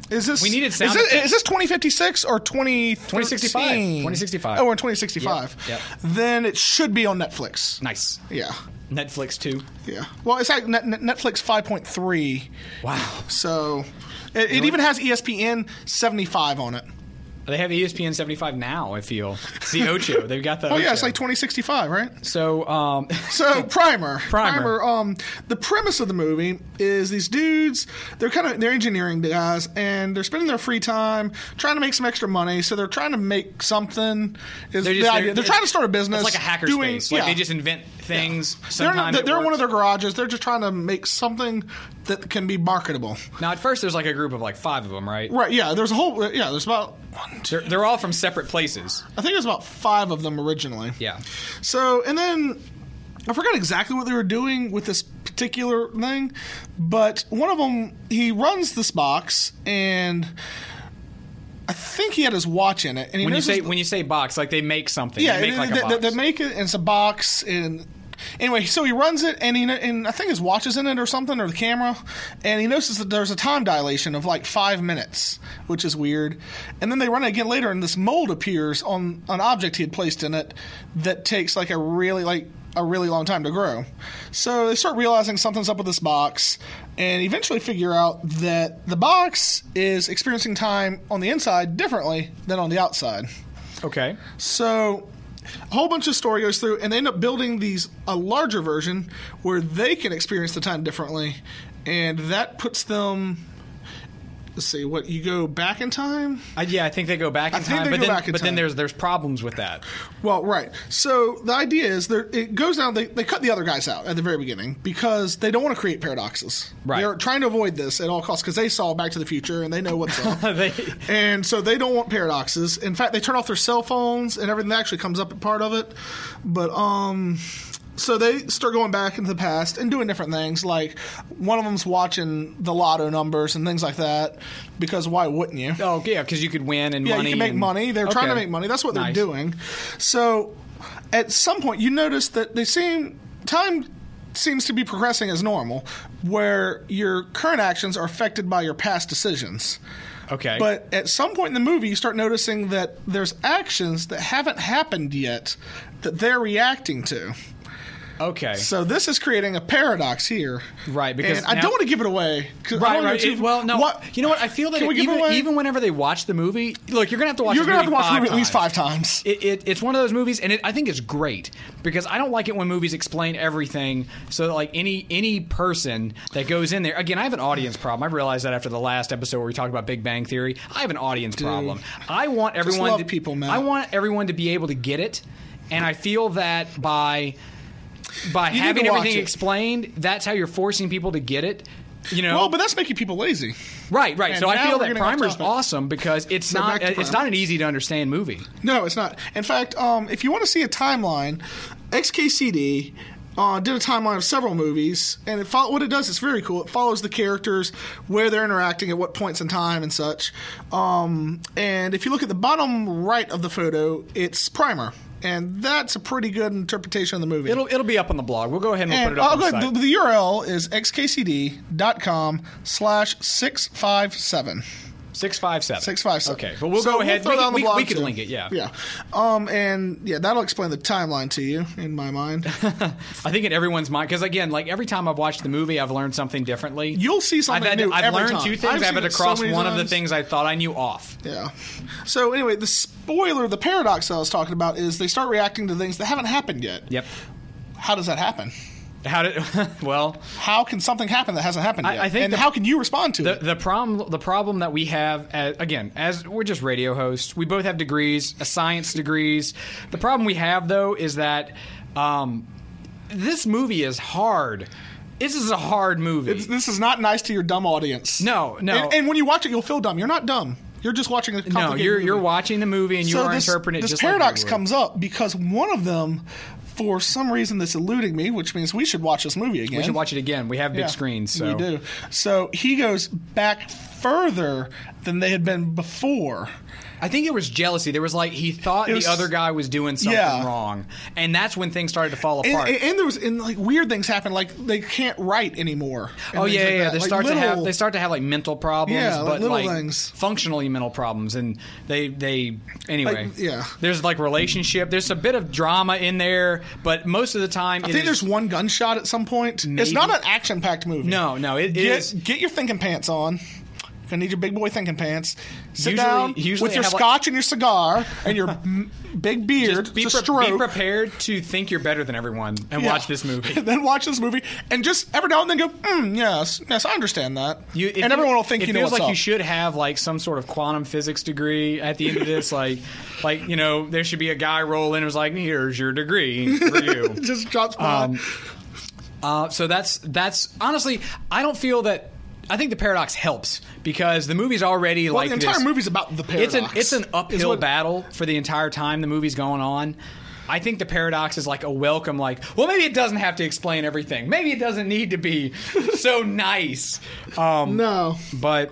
Is this We needed sound Is, it, effects. is this twenty fifty-six or twenty twenty sixty-five. twenty sixty-five. Oh, we're in twenty sixty-five. Yep, yep. Then it should be on Netflix. Nice. Yeah. Netflix too. Yeah. Well, it's like Net- Net- Netflix five point three. Wow. So it, it even has E S P N seventy-five on it. They have E S P N seventy-five now, I feel. It's the Ocho. They've got the Oh, Ocho. yeah, it's like twenty sixty-five, right? So, um... So, Primer. Primer. Um, the premise of the movie is these dudes, they're kind of, they're engineering guys, and they're spending their free time trying to make some extra money, so they're trying to make something. Is They're the just- idea. they're- They're trying to start a business. It's like a hacker doing, space. Like, yeah. they just invent things. They're, Sometimes not, it they're in one works. of their garages. They're just trying to make something that can be marketable. Now, at first, there's like a group of like five of them, right? Right, yeah, there's a whole, yeah, there's about, one, two, They're, they're all from separate places. I think there's about five of them originally. Yeah. So, and then I forgot exactly what they were doing with this particular thing, but one of them, he runs this box, and I think he had his watch in it. And he When you knows say his- when you say box, like they make something. yeah, they make like they, a box. they, they make it, and it's a box, and anyway, so he runs it, and he and I think his watch is in it or something, or the camera, and he notices that there's a time dilation of like five minutes, which is weird. And then they run it again later, and this mold appears on an object he had placed in it that takes like a really like a really long time to grow. So they start realizing something's up with this box, and eventually figure out that the box is experiencing time on the inside differently than on the outside. Okay. So a whole bunch of story goes through, and they end up building these a larger version where they can experience the time differently, and that puts them. Let's see, what you go back in time? I, yeah, I think they go back in I think time, they but go then back in but then time. there's there's problems with that. Well, right. So the idea is there it goes down. They they cut the other guys out at the very beginning because they don't want to create paradoxes. Right. They're trying to avoid this at all costs because they saw Back to the Future and they know what's up. They- And so they don't want paradoxes. In fact, they turn off their cell phones and everything that actually comes up at part of it. But um, so they start going back into the past and doing different things. Like one of them's watching the lotto numbers and things like that because why wouldn't you? oh yeah, because you could win and Yeah, money. you can make and- money. They're trying to Okay. make money. That's what Nice. they're doing. So at some point, you notice that they seem time seems to be progressing as normal, where your current actions are affected by your past decisions. Okay. But at some point in the movie, you start noticing that there's actions that haven't happened yet that they're reacting to. okay. So this is creating a paradox here. Right, because and I now- don't want to give it away. 'cause I Right, don't wanna right. give It- too- well, no. What- You know what? I feel that Can we give even, away? even whenever they watch the movie, look, you're gonna have to watch. You're this going to have to movie watch the five movie at least times. five times. It, it, it's one of those movies, and it, I think it's great because I don't like it when movies explain everything. So that, like any any person that goes in there, again, I have an audience problem. I realized that after the last episode where we talked about Big Bang Theory, I have an audience problem. I want everyone love to, people, man. I want everyone to be able to get it, and I feel that by by need having to watch everything it. explained, that's how you're forcing people to get it. You know, Well, but that's making people lazy. Right, right. And So I now feel we're that getting off Primer's topic. awesome because it's So not back to it's Primer. not an easy to understand movie. No, it's not. In fact, um, if you want to see a timeline, X K C D uh, did a timeline of several movies, and it fo- what it does is very cool. It follows the characters, where they're interacting at what points in time and such. Um, and if you look at the bottom right of the photo, it's Primer. And that's a pretty good interpretation of the movie. It'll it'll be up on the blog. We'll go ahead and we'll And put it up I'll on go the ahead. site. The, the U R L is xkcd.com slash 657. Six five seven. Six five seven. Okay, but we'll So go ahead. throw we that can- on the we, blog, we could too. link it. Yeah. Yeah. Um, and yeah, that'll explain the timeline to you in my mind. I think in everyone's mind because again, like every time I've watched the movie, I've learned something differently. You'll see I've, something had new to, I've every learned time. two things. I've I've seen had it to so cross many one of the times. things I thought I knew off. Yeah. So anyway, the spoiler, the paradox I was talking about is they start reacting to things that haven't happened yet. Yep. How does that happen? How did? Well, How can something happen that hasn't happened I- yet? I think and the- how can you respond to the it? the problem the problem that we have as, again as we're just radio hosts, we both have degrees, a science degrees. The problem we have though is that um, this movie is hard. This is a hard movie. It's- this is not nice to your dumb audience. No, no. And, and when you watch it, you'll feel dumb. You're not dumb. You're just watching a complicated no, you're movie. you're watching the movie and you so are this, interpreting it this just paradox like we would. comes up because one of them for some reason that's eluding me, which means we should watch this movie again. We should watch it again. We have big Yeah, screens. So. We do. So he goes back further than they had been before. I think it was jealousy. There was like he thought was- the other guy was doing something Yeah. wrong, and that's when things started to fall And, apart. and, and there was and like weird things happen, like they can't write anymore. and oh things yeah, like yeah. that. They Like start to have little- they start to have like mental problems, Yeah, like but little like things. functionally mental problems, and they they anyway. Like, yeah. There's like relationship. There's a bit of drama in there, but most of the time, I think there's one gunshot at some point. Maybe. It's not an action-packed movie. no, no. It Get, is. get your thinking pants on. I need your big boy thinking pants. Sit Usually- down usually with your have, like- scotch and your cigar and your m- big beard Just be, to pre- stroke. be prepared to think you're better than everyone and Yeah. watch this movie. then watch this movie and just every now and then go, mm, yes, yes, I understand that. You, it and everyone feel- will think it you know feels what's like up. you should have like some sort of quantum physics degree at the end of this. like, like you know, there should be a guy roll in who's like, "Here's your degree for you." just drops by. Um, uh, so that's that's honestly, I don't feel that. I think the paradox helps because the movie's already well, like the entire this. movie's about the It's paradox. an it's an is uphill what- battle for the entire time the movie's going on. I think the paradox is like a welcome, like, well, maybe it doesn't have to explain everything. Maybe it doesn't need to be so nice. Um, No. But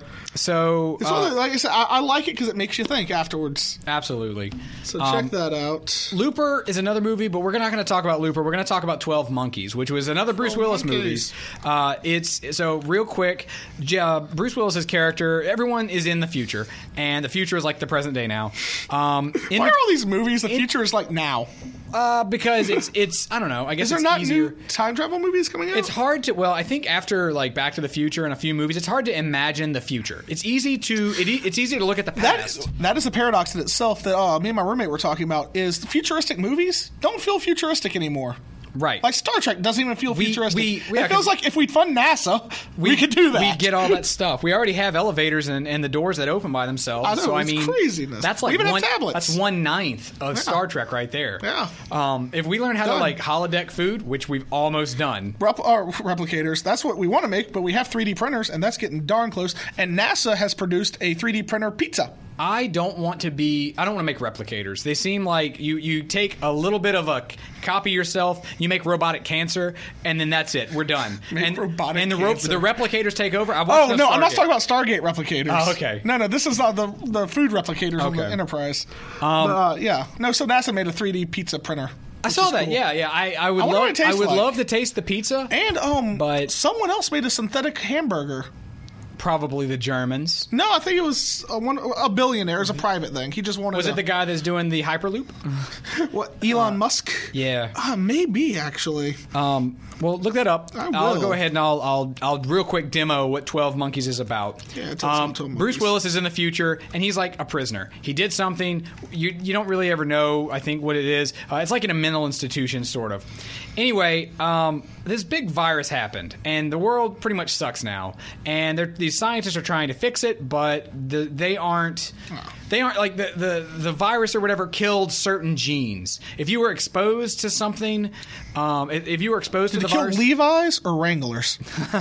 so It's uh, one of the- like I said, I, I like it because it makes you think afterwards. absolutely. So Um, check that out. Looper is another movie, but we're not going to talk about Looper. We're going to talk about twelve Monkeys, which was another Bruce twelve Willis movie. Monkeys. Uh, it's so real quick. J- Uh, Bruce Willis's character. Everyone is in the future, and the future is like the present day now. Um, in Why the- are all these movies? The future is like now. uh, because it's it's I don't know. I guess Is there it's not easier. new time travel movies coming out? It's hard to well, I think after like Back to the Future and a few movies, it's hard to imagine the future. It's easy to it, e- it's easy to look at the That past. is, that is a paradox in itself that uh, me and my roommate were talking about. Is futuristic movies don't feel futuristic anymore. Right. Like Star Trek doesn't even feel We- futuristic. we- yeah, it feels 'cause- like if we'd fund NASA, we, could do that. We get all that stuff. We already have elevators and, and the doors that open by themselves. I know, so I it's mean, craziness. That's We like even have one. tablets. That's one ninth of Star Trek right there. Yeah. Um, if we learn how Done. to like holodeck food, which we've almost done. Repl- uh, replicators. That's what we want to make, but we have three D printers, and that's getting darn close. And NASA has produced a three D printer pizza. I don't want to be. I don't want to make replicators. They seem like you. You take a little bit of a copy yourself. You make robotic cancer, and then that's it. We're done. Make and robotic and the ro- cancer. the replicators take over. I Oh watched no, I'm not Stargate. talking about Stargate replicators. Oh, okay. No, no, this is not the the food replicators on the Okay. Enterprise. Um, But, uh, yeah, no. So NASA made a three D pizza printer. I which saw is that. cool. Yeah, yeah. I, I would I wonder love. what it I tastes would like. love to taste the pizza. And um, But- someone else made a synthetic hamburger. Probably the Germans. No, I think it was a, one, a billionaire. It was a private thing. He just wanted. Was a, it the guy that's doing the Hyperloop? what Elon Musk? Yeah. Uh, maybe actually. Um, well, look that up. I I'll will. go ahead and I'll, I'll I'll real quick demo what twelve Monkeys is about. Yeah, tell us um, what twelve Bruce Monkeys. Willis is in the future, and he's like a prisoner. He did something. You you don't really ever know, I think, what it is. Uh, it's like in a mental institution, sort of. Anyway, um, this big virus happened, and the world pretty much sucks now. And they're- these scientists are trying to fix it, but the, they aren't. They aren't like the, the the virus or whatever killed certain genes. If you were exposed to something, um, if, if you were exposed Did to it the kill virus, Levi's or Wranglers?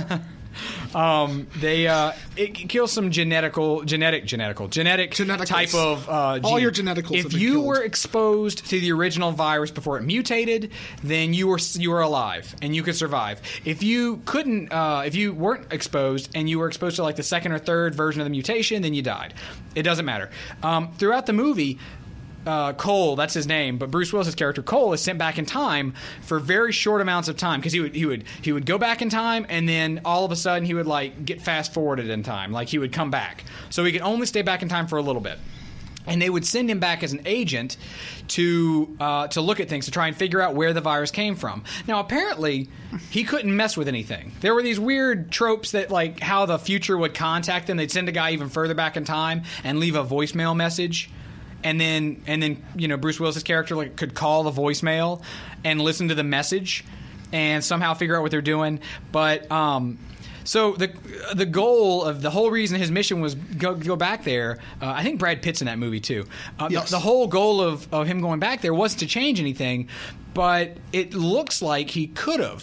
um, they uh, it kills some genetical, genetic, genetical, genetic Geneticals. type of uh, All gene. your geneticals have If been you killed. were exposed to the original virus before it mutated, then you were you were alive and you could survive. If you couldn't, uh, if you weren't exposed and you were exposed to like the second or third version of the mutation, then you died. It doesn't matter. Um, throughout the movie. Uh, Cole, that's his name, but Bruce Willis's character Cole is sent back in time for very short amounts of time because he would he would he would go back in time and then all of a sudden he would like get fast forwarded in time, like he would come back, so he could only stay back in time for a little bit. And they would send him back as an agent to uh, to look at things to try and figure out where the virus came from. Now, apparently, he couldn't mess with anything. There were these weird tropes that, like, how the future would contact them. They'd send a guy even further back in time and leave a voicemail message. And then, and then, you know, Bruce Willis's character like could call the voicemail and listen to the message and somehow figure out what they're doing. But um, so the the goal of the whole reason his mission was go go back there. Uh, I think Brad Pitt's in that movie too. Uh, Yes. the, the whole goal of of him going back there wasn't to change anything, but it looks like he could have.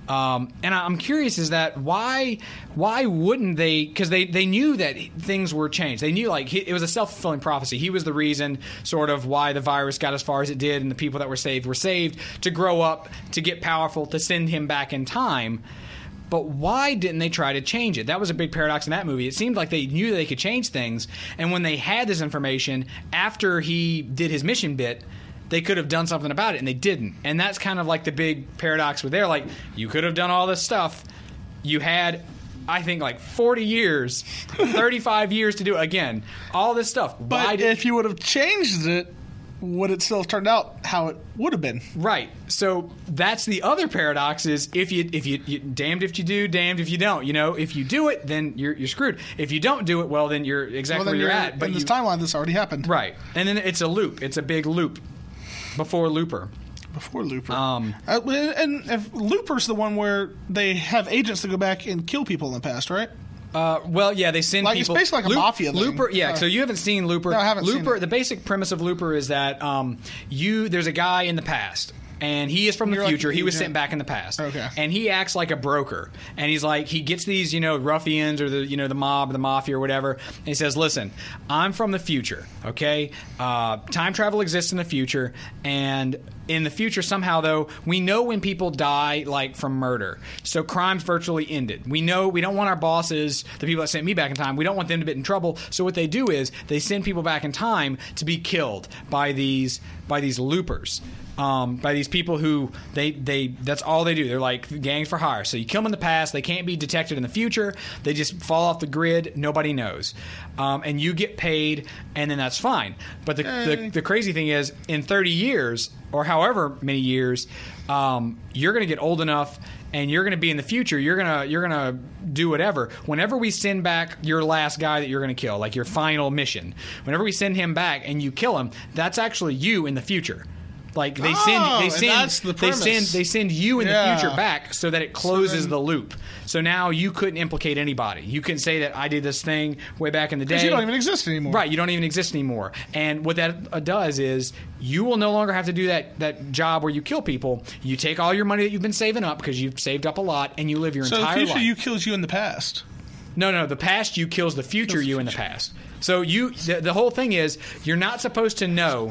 Um, and I'm curious, is that why why wouldn't they? Because they, they knew that things were changed. They knew, like, he, it was a self-fulfilling prophecy. He was the reason, sort of, why the virus got as far as it did, and the people that were saved were saved, to grow up, to get powerful, to send him back in time. But why didn't they try to change it? That was a big paradox in that movie. It seemed like they knew they could change things, and when they had this information, after he did his mission bit, they could have done something about it, and they didn't. And that's kind of like the big paradox with there. Like, you could have done all this stuff. You had, I think, like forty years, thirty-five years to do it again. All this stuff. But Why did, if you would have changed it, would it still have turned out how it would have been? Right. So that's the other paradox is if you if you, you damned if you do, damned if you don't. You know, if you do it, then you're you're screwed. If you don't do it, well, then you're exactly well, then where you're, you're at. But in this you, timeline, this already happened. Right. And then it's a loop. It's a big loop before Looper. Before Looper. Um, uh, and if Looper's the one where they have agents to go back and kill people in the past, right? Uh, well, yeah, they send like, people. It's basically like a Loop, mafia thing. Looper, yeah. Uh, so you haven't seen Looper. No, I haven't Looper, seen it. The basic premise of Looper is that um, you there's a guy in the past. And he is from You're the future. like, he was yeah. sent back in the past. Okay. And he acts like a broker. And he's like, he gets these, you know, ruffians or the, you know, the mob or the mafia or whatever. And he says, listen, I'm from the future, okay? Uh, time travel exists in the future. And in the future, somehow, though, we know when people die, like, from murder. So crime's virtually ended. We know we don't want our bosses, the people that sent me back in time, we don't want them to get in trouble. So what they do is they send people back in time to be killed by these by these loopers. Um, by these people who they they that's all they do. They're like gangs for hire. So you kill them in the past, they can't be detected in the future. They just fall off the grid. Nobody knows, um, and you get paid, and then that's fine. But the, the the crazy thing is, in thirty years or however many years, um, you're going to get old enough, and you're going to be in the future. You're gonna you're gonna do whatever. Whenever we send back your last guy that you're going to kill, like your final mission, whenever we send him back and you kill him, that's actually you in the future. Like they send, Oh, they and send, that's the they premise. send, they send you in Yeah. the future back so that it closes then- the loop. So now you couldn't implicate anybody. You couldn't say that I did this thing way back in the day. Because you don't even exist anymore. Right, you don't even exist anymore. And what that uh, does is you will no longer have to do that that job where you kill people. You take all your money that you've been saving up because you've saved up a lot, and you live your So the entire future life. you kills you in the past. No, no, the past you kills the future Kills the you in the future. past. So you, the, the whole thing is, you're not supposed to know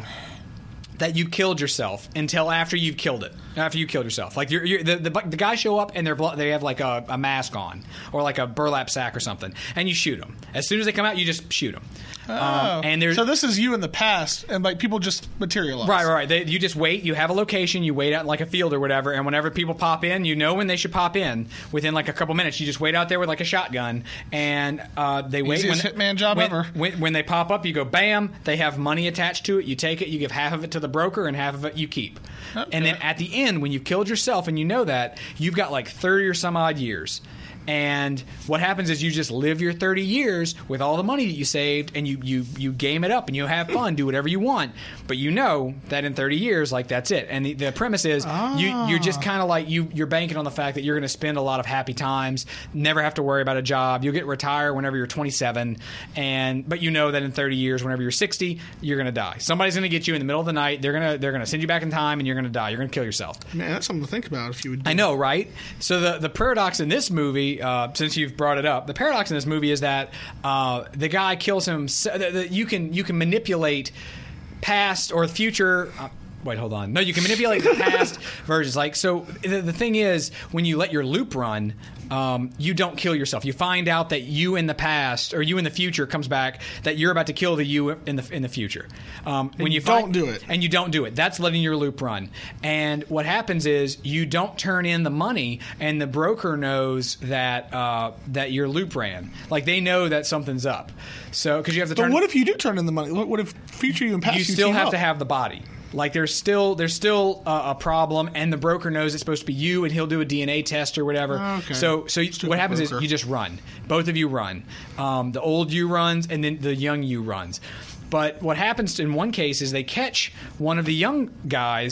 that you killed yourself until after you've killed it. After you killed yourself, like you're, you're, the, the the guys show up and they're blo- they have like a, a mask on or like a burlap sack or something, and you shoot them. As soon as they come out, you just shoot them. Oh. Um, and there's So this is you in the past, and like people just materialize. Right, right, right. They, you just wait. You have a location. You wait out in like a field or whatever. And whenever people pop in, you know when they should pop in. Within like a couple minutes, you just wait out there with like a shotgun, and uh, they wait. Easiest when, hitman job when, ever. When, when they pop up, you go bam. They have money attached to it. You take it. You give half of it to the broker, and half of it you keep. Okay. And then at the end, when you've killed yourself and you know that, you've got like thirty or some odd years. And what happens is you just live your thirty years with all the money that you saved, and you, you, you game it up, and you have fun, do whatever you want. But you know that in thirty years, like, that's it. And the, the premise is you, you're just kind of like, you, you're banking on the fact that you're going to spend a lot of happy times, never have to worry about a job. You'll get retired whenever you're twenty-seven, and but you know that in thirty years, whenever you're sixty, you're going to die. Somebody's going to get you in the middle of the night. They're going to they're going to send you back in time, and you're going to die. You're going to kill yourself. Man, that's something to think about if you would do I know, right? So the the paradox in this movie, uh, since you've brought it up, the paradox in this movie is that uh, the guy kills him. So that, that you can you can manipulate past or future. Uh, Wait, hold on. No, you can manipulate the past versions. Like, so the, the thing is, when you let your loop run, um, you don't kill yourself. You find out that you in the past or you in the future comes back that you're about to kill the you in the in the future. Um, when you don't find, do it. and you don't do it. That's letting your loop run. And what happens is you don't turn in the money, and the broker knows that uh, that your loop ran. Like, they know that something's up. So because you have to But turn. what if you do turn in the money? What, what if future you and past you you still team have up? to have the body. Like, there's still there's still a, a problem, and the broker knows it's supposed to be you, and he'll do a D N A test or whatever. Okay. So so Stupid what happens broker. is you just run. Both of you run. Um, the old you runs, and then the young you runs. But what happens in one case is they catch one of the young guys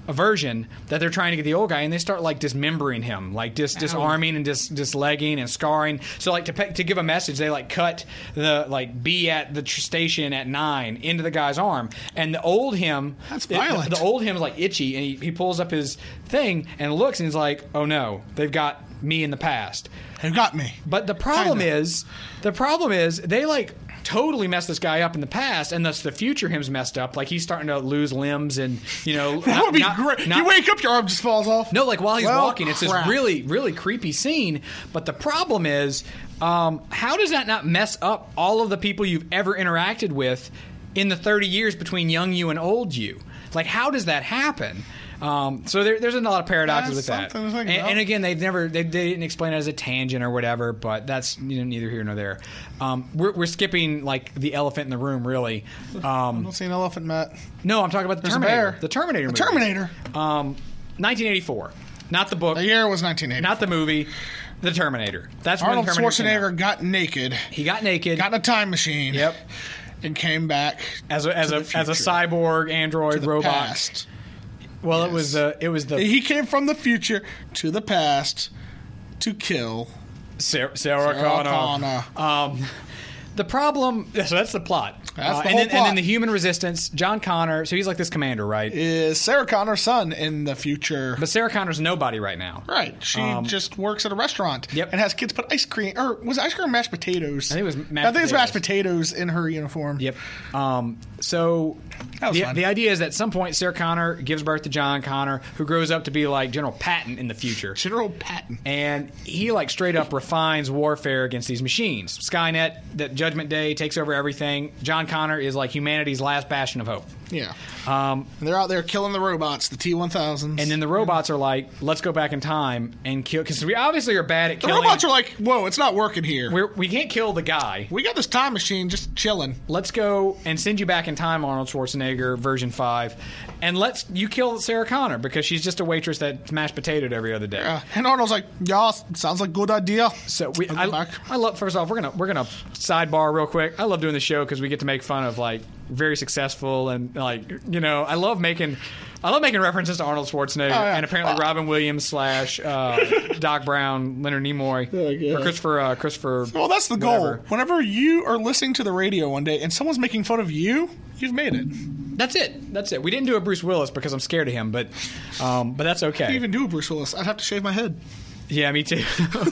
a version that they're trying to get the old guy, and they start like dismembering him, like dis- disarming and dis- dislegging and scarring. So like to pe- to give a message, they like cut the like be at the tr- station at nine into the guy's arm, and the old him, That's it- violent. the old him is like itchy, and he, he pulls up his thing and looks, and he's like, oh no, they've got me in the past. They've got me. But the problem Kinda. is, the problem is they like totally messed this guy up in the past, and thus the future him's messed up. Like he's starting to lose limbs, and you know That would be great. You wake up, your arm just falls off. No, like while he's Well, walking, it's this crap. really, really creepy scene. But the problem is, um, how does that not mess up all of the people you've ever interacted with in the thirty years between young you and old you? Like, how does that happen? Um, so there, there's a lot of paradoxes That's with that. something to think And, about. and again, they've never they, they didn't explain it as a tangent or whatever. But that's you know, neither here nor there. Um, we're, we're skipping like the elephant in the room, really. Um, I don't see an elephant, Matt. no, I'm talking about the There's a Terminator. bear. The Terminator. The movie. Terminator. Um, nineteen eighty-four. Not the book. The year was nineteen eighty. Not the movie. The Terminator. That's Arnold when Terminator came out. Schwarzenegger got naked, He got naked. got in a time machine. Yep. And came back as a as to a the as a future. cyborg android to the robot. past. Well, it Yes. was the it was the He came from the future to the past to kill Sarah, Sarah, Sarah Connor. Connor. Um, the problem. So that's the plot. That's Uh, the and whole then, And then plot. the human resistance. John Connor. So he's like this commander, right? Is Sarah Connor's son in the future. But Sarah Connor's nobody right now. Right. She Um, just works at a restaurant Yep. and has kids put ice cream, or was it ice cream or mashed potatoes? I think it was mashed I think it's mashed potatoes. potatoes in her uniform. Yep. Um, so That was the, fun. the idea is that at some point Sarah Connor gives birth to John Connor, who grows up to be like General Patton in the future. General Patton. And he like straight up refines warfare against these machines. Skynet, that Judgment Day takes over everything. John Connor is like humanity's last bastion of hope. Yeah. Um, And they're out there killing the robots, the T one thousands. and then the robots are like, let's go back in time and kill, because we obviously are bad at the killing. robots are like, whoa, it's not working here. We're, we can't kill the guy. we got this time machine just chilling. Let's go and send you back in time, Arnold Schwarzenegger, version five, and let's you kill Sarah Connor because she's just a waitress that mashed potatoed every other day. Uh, and Arnold's like, yeah, sounds like a good idea. So we, I'll go I, back. I love. First off, we're gonna we're gonna sidebar real quick. I love doing the show because we get to make fun of like very successful and like you know I love making I love making references to Arnold Schwarzenegger Oh, yeah. and apparently Uh, Robin Williams slash uh, Doc Brown, Leonard Nimoy, yeah. or Christopher uh, Christopher. Well, that's the whatever. goal. Whenever you are listening to the radio one day and someone's making fun of you, you've made it. That's it. That's it. We didn't do a Bruce Willis because I'm scared of him, but um, but that's okay. I can't even do a Bruce Willis. I'd have to shave my head. Yeah, me too.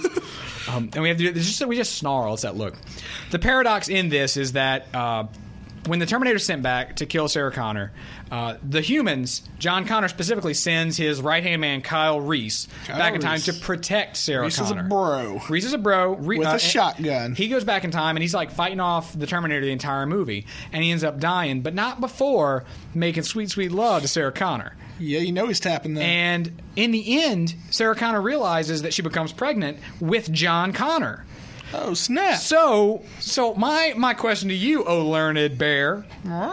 um, and we have to do it's just we just snarl. It's that look. The paradox in this is that uh, when the Terminator's sent back to kill Sarah Connor, uh, the humans, John Connor specifically, sends his right hand man Kyle Reese Kyle back in time Reese. to protect Sarah Reese is a Connor. bro. Reese is a bro Re- With a uh, and shotgun. He goes back in time and he's like fighting off the Terminator the entire movie, and he ends up dying, but not before making sweet, sweet love to Sarah Connor. Yeah, you know he's tapping that. And in the end, Sarah Connor realizes that she becomes pregnant with John Connor. Oh, snap. So, so my my question to you, O learned bear,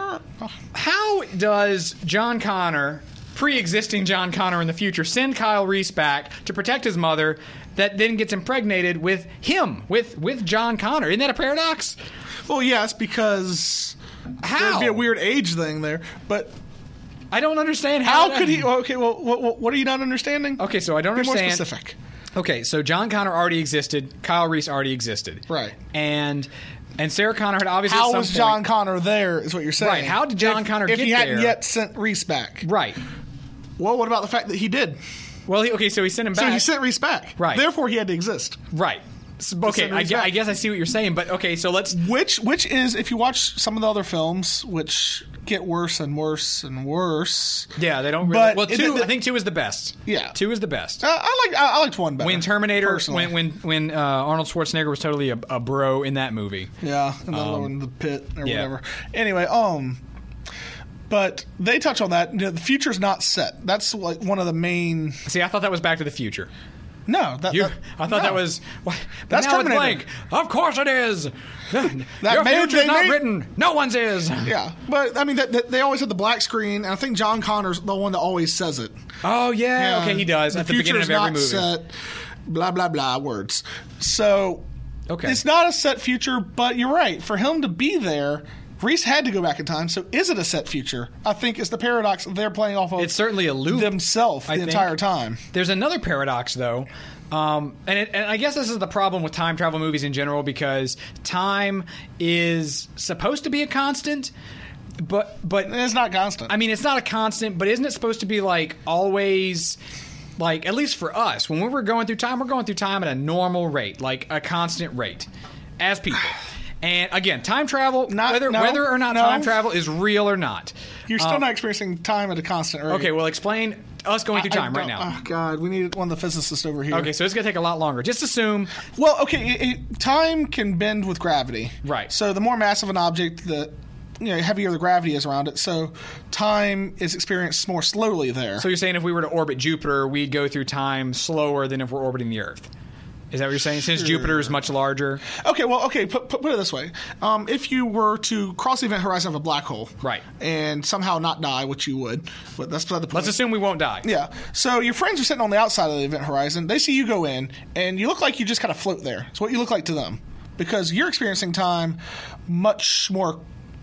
how does John Connor, pre-existing John Connor in the future, send Kyle Reese back to protect his mother, that then gets impregnated with him, with with John Connor? Isn't that a paradox? Well, yes, because How? there'd be a weird age thing there. But I don't understand how. how could he? Okay, well, what, what are you not understanding? Okay, so I don't Be more understand. specific. Okay, so John Connor already existed. Kyle Reese already existed. Right. And and Sarah Connor had obviously. How at some was point- John Connor there? Is what you're saying? Right, how did John if, Connor if get he hadn't there? yet sent Reese back? Right. Well, what about the fact that he did? Well, he, okay, so he sent him So back. he sent Reese back. Right. Therefore, he had to exist. Right. So, okay, send I, Reese gue- back. I guess I see what you're saying, but okay, so let's. Which, which is, if you watch some of the other films, which get worse and worse and worse. Yeah, they don't really. But well, it- two. it- I think two is the best. Yeah. Two is the best. Uh, I like, I, I liked one better. when Terminator, personally. when when when uh, Arnold Schwarzenegger was totally a, a bro in that movie. Yeah, and then um, in the pit or yeah. whatever. Anyway, um, but they touch on that. You know, the future's not set. That's like one of the main. See, I thought that was Back to the Future. No, that, You, that I thought no. that was. But That's now it's Terminator. blank. Of course it is. Your made- future's they not made- written. No one's is. Yeah, but I mean, that, that, they always had the black screen, and I think John Connor's the one that always says it. Oh yeah. Okay, he does the at the beginning of future's every not movie. Set, blah blah blah words. So Okay. it's not a set future, but you're right. For him to be there, Reese had to go back in time, so is it a set future? I think is the paradox they're playing off of. It's certainly a loop themselves the I think. entire time. There's another paradox, though. Um, and, it, and I guess this is the problem with time travel movies in general, because time is supposed to be a constant, but but It's not constant. I mean, it's not a constant, but isn't it supposed to be like always, like at least for us, when we're going through time, we're going through time at a normal rate, like a constant rate, as people. And again, time travel, Not- whether no, whether or not no. time travel is real or not. You're still Um, not experiencing time at a constant rate. Okay, well, explain us going through I time right don't- now. Oh, God. We need one of the physicists over here. Okay, so it's going to take a lot longer. Just assume. Well, okay, it, it, time can bend with gravity. Right. So the more massive an object, the you know, heavier the gravity is around it. So time is experienced more slowly there. So you're saying if we were to orbit Jupiter, we'd go through time slower than if we're orbiting the Earth? Is that what you're saying? Since Jupiter is much larger? Okay, well, okay, put, put, put it this way. Um, if you were to cross the event horizon of a black hole, Right. and somehow not die, which you would, but that's beside the point. Let's assume we won't die. Yeah. So your friends are sitting on the outside of the event horizon. They see you go in, and you look like you just kind of float there. It's what you look like to them, because you're experiencing time much more